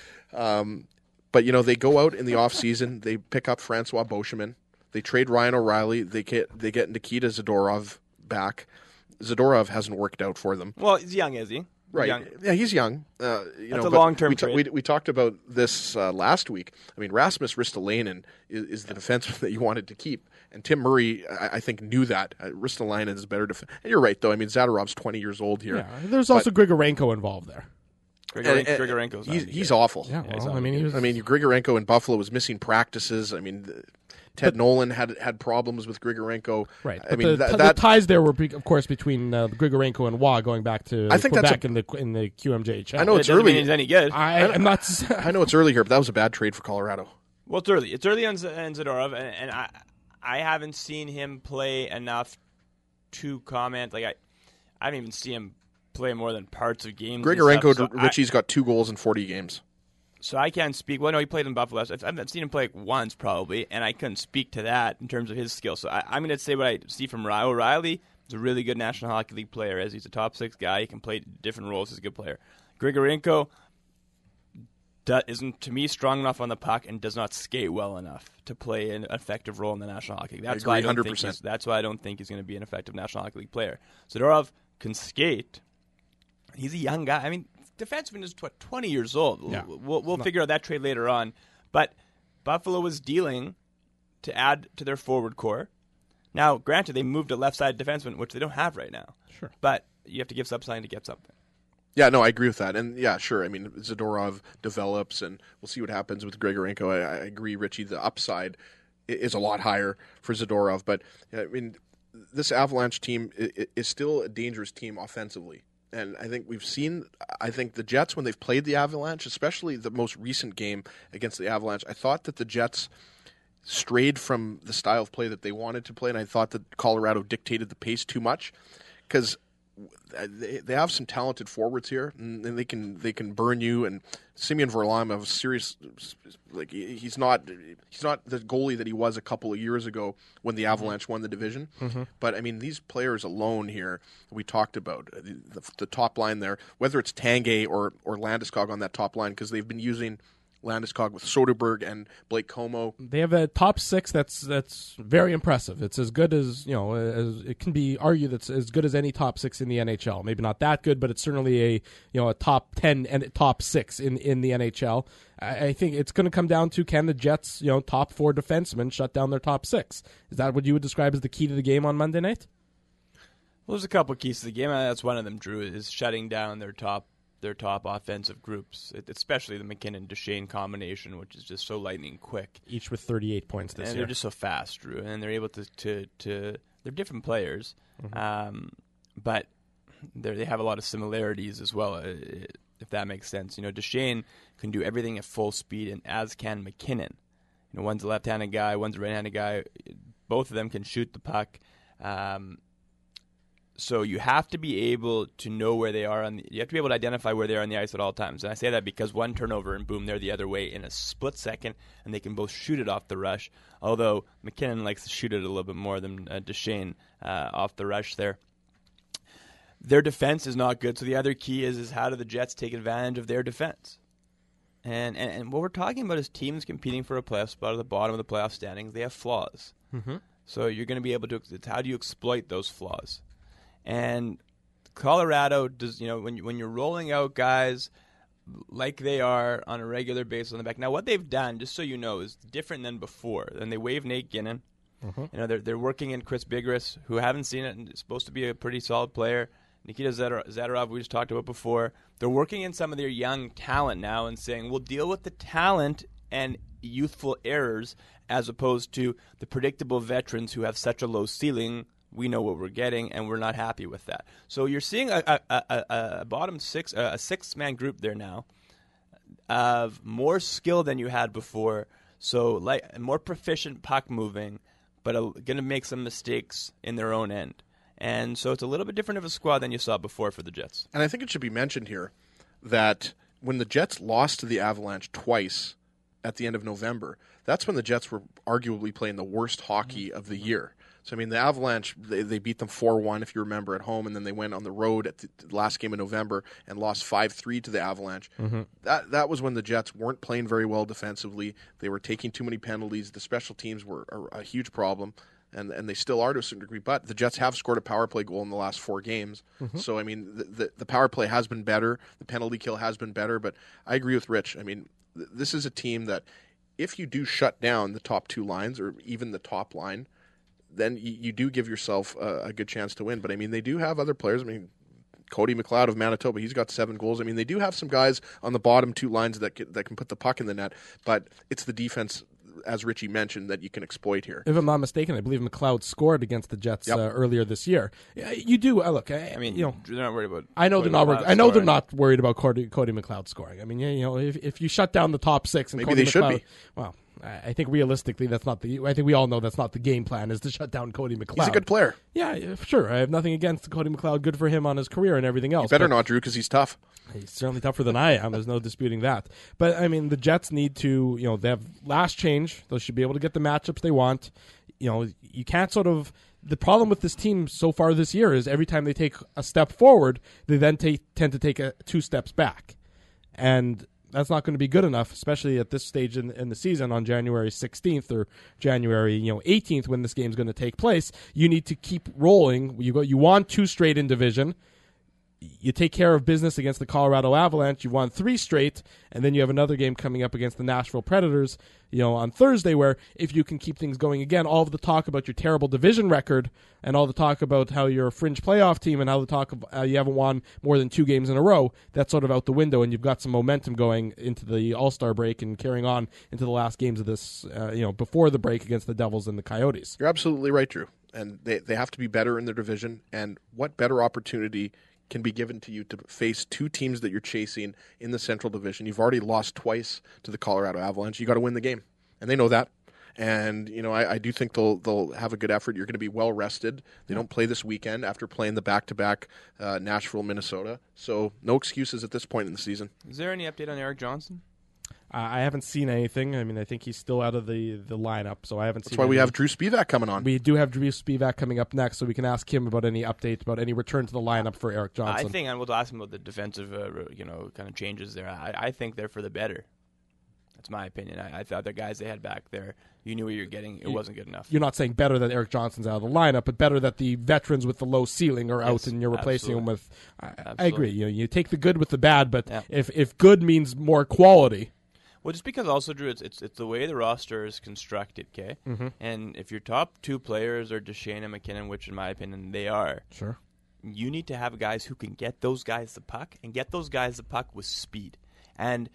But, they go out in the offseason. They pick up Francois Beauchemin. They trade Ryan O'Reilly. They get Nikita Zadorov back. Zadorov hasn't worked out for them. Well, he's young, is he? Right. Young. Yeah, he's young. That's a long-term trade. We talked about this last week. I mean, Rasmus Ristolainen is the defenseman that you wanted to keep. And Tim Murray, I think, knew that. Ristolainen is better defense. And you're right, though. I mean, Zadorov's 20 years old here. Yeah, there's also Grigorenko involved there. Grigorenko's he's awful. Yeah, well, Grigorenko in Buffalo was missing practices. I mean, Ted Nolan had problems with Grigorenko. Right. I mean, the ties there were, of course, between Grigorenko and Waugh going back to I think Quebec in the QMJHL. I know it's early. Mean any good. I'm not. I know it's early here, but that was a bad trade for Colorado. Well, it's early. It's early on Zadorov, and I haven't seen him play enough to comment. Like I haven't even seen him play more than parts of games. Grigorenko, Richie's got 2 goals in 40 games. So I can't speak. Well, no, he played in Buffalo. I've seen him play once probably, and I couldn't speak to that in terms of his skill. So I'm going to say what I see from Riley. Riley is a really good National Hockey League player. As he's a top 6 guy, he can play different roles. He's a good player. Grigorenko isn't, to me, strong enough on the puck and does not skate well enough to play an effective role in the National Hockey League. That's why I don't 100%. That's why I don't think he's going to be an effective National Hockey League player. Zadorov can skate. He's a young guy. I mean, defenseman is 20 years old. Yeah. We'll figure out that trade later on. But Buffalo was dealing to add to their forward core. Now, granted, they moved a left-sided defenseman, which they don't have right now. Sure. But you have to give something to get something. Yeah, no, I agree with that. And yeah, sure. I mean, Zadorov develops, and we'll see what happens with Grigorenko. I agree, Richie. The upside is a lot higher for Zadorov. But, I mean, this Avalanche team is still a dangerous team offensively. And I think we've seen, the Jets, when they've played the Avalanche, especially the most recent game against the Avalanche, I thought that the Jets strayed from the style of play that they wanted to play, and I thought that Colorado dictated the pace too much because they have some talented forwards here, and they can burn you. And Simeon Varlamov, serious, like he's not the goalie that he was a couple of years ago when the Avalanche won the division. Mm-hmm. But I mean, these players alone here we talked about the top line there, whether it's Tanguay or Landeskog on that top line, because they've been using Landeskog with Soderberg and Blake Como. They have a top 6 that's very impressive. It's as good as, as it can be argued that's as good as any top 6 in the NHL. Maybe not that good, but it's certainly a top 10 and top 6 in the NHL. I think it's going to come down to, can the Jets, top 4 defensemen shut down their top 6? Is that what you would describe as the key to the game on Monday night? Well, there's a couple of keys to the game. That's one of them, Drew, is shutting down their top offensive groups, especially the McKinnon-Duchesne combination, which is just so lightning quick. Each with 38 points this year. And they're just so fast, Drew. And they're able to they're different players, but they have a lot of similarities as well, if that makes sense. Duchesne can do everything at full speed, and as can McKinnon. One's a left-handed guy, one's a right-handed guy. Both of them can shoot the puck. So you have to be able to know where they are you have to be able to identify where they are on the ice at all times. And I say that because one turnover and boom, they're the other way in a split second, and they can both shoot it off the rush. Although McKinnon likes to shoot it a little bit more than Duchesne off the rush there. Their defense is not good. So the other key is how do the Jets take advantage of their defense? And what we're talking about is teams competing for a playoff spot at the bottom of the playoff standings. They have flaws. Mm-hmm. So you're going to be able to. It's how do you exploit those flaws? And Colorado does, when you're rolling out guys like they are on a regular basis on the back. Now, what they've done, just so you know, is different than before. And they waived Nate Ginnon. Mm-hmm. They're working in Chris Bigras, who haven't seen it and is supposed to be a pretty solid player. Nikita Zadorov, we just talked about before. They're working in some of their young talent now and saying, we'll deal with the talent and youthful errors as opposed to the predictable veterans who have such a low ceiling. We know what we're getting, and we're not happy with that. So you're seeing a bottom 6, a 6-man group there now of more skill than you had before. So like more proficient puck moving, but going to make some mistakes in their own end. And so it's a little bit different of a squad than you saw before for the Jets. And I think it should be mentioned here that when the Jets lost to the Avalanche twice at the end of November, that's when the Jets were arguably playing the worst hockey of the year. So, I mean, the Avalanche, they beat them 4-1, if you remember, at home, and then they went on the road at the last game of November and lost 5-3 to the Avalanche. Mm-hmm. That was when the Jets weren't playing very well defensively. They were taking too many penalties. The special teams were a huge problem, and they still are to a certain degree. But the Jets have scored a power play goal in the last 4 games. Mm-hmm. So, I mean, the power play has been better. The penalty kill has been better. But I agree with Rich. I mean, this is a team that if you do shut down the top 2 lines or even the top line, then you do give yourself a good chance to win. But, I mean, they do have other players. I mean, Cody McLeod of Manitoba, he's got 7 goals. I mean, they do have some guys on the bottom 2 lines that can put the puck in the net, but it's the defense, as Richie mentioned, that you can exploit here. If I'm not mistaken, I believe McLeod scored against the Jets earlier this year. You do look. I mean, they're not worried about. I know they're not. I know they're not worried about Cody McLeod scoring. I mean, if you shut down the top 6, and maybe Cody they should McLeod, be. Well, I think realistically, that's not the. I think we all know that's not the game plan. Is to shut down Cody McLeod. He's a good player. Yeah, sure. I have nothing against Cody McLeod. Good for him on his career and everything else. You better not, Drew, because he's tough. He's certainly tougher than I am. There's no disputing that. But I mean, the Jets need to. They have last change. They should be able to get the matchups they want. You can't sort of. The problem with this team so far this year is every time they take a step forward, they then tend to take 2 steps back, and that's not going to be good enough, especially at this stage in the season on January 16th or January 18th when this game's going to take place. You need to keep rolling. You won 2 straight in division. You take care of business against the Colorado Avalanche. You won 3 straight, and then you have another game coming up against the Nashville Predators, on Thursday, where if you can keep things going again, all of the talk about your terrible division record and all the talk about how you're a fringe playoff team and all the talk of how you haven't won more than 2 games in a row, that's sort of out the window, and you've got some momentum going into the All-Star break and carrying on into the last games of this, before the break against the Devils and the Coyotes. You're absolutely right, Drew. And they have to be better in their division, and what better opportunity can be given to you to face 2 teams that you're chasing in the Central Division. You've already lost twice to the Colorado Avalanche. You got to win the game, and they know that. And I do think they'll have a good effort. You're going to be well rested. They don't play this weekend after playing the back-to-back Nashville, Minnesota. So no excuses at this point in the season. Is there any update on Erik Johnson? I haven't seen anything. I mean, I think he's still out of the lineup, so I haven't seen. That's why we have Drew Spivak coming on. We do have Drew Spivak coming up next, so we can ask him about any update, about any return to the lineup for Erik Johnson. I think, and we'll ask him about the defensive, kind of changes there. I think they're for the better. That's my opinion. I thought the guys they had back there, you knew what you were getting. It wasn't good enough. You're not saying better that Erik Johnson's out of the lineup, but better that the veterans with the low ceiling are out and you're replacing them with. I agree. You take the good with the bad, but if good means more quality. Well, just because also, Drew, it's the way the roster is constructed, okay? Mm-hmm. And if your top 2 players are Duchesne and McKinnon, which in my opinion they are, sure, you need to have guys who can get those guys the puck and get those guys the puck with speed. And,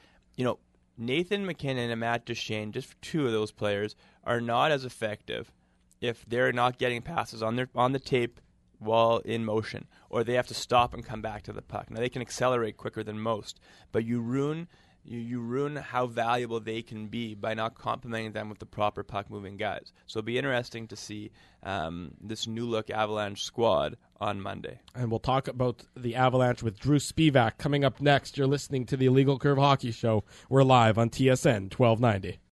Nathan McKinnon and Matt Duchesne, just for 2 of those players, are not as effective if they're not getting passes on the tape while in motion, or they have to stop and come back to the puck. Now, they can accelerate quicker than most, but you ruin how valuable they can be by not complementing them with the proper puck-moving guys. So it'll be interesting to see this new-look Avalanche squad on Monday. And we'll talk about the Avalanche with Drew Spivak coming up next. You're listening to the Illegal Curve Hockey Show. We're live on TSN 1290.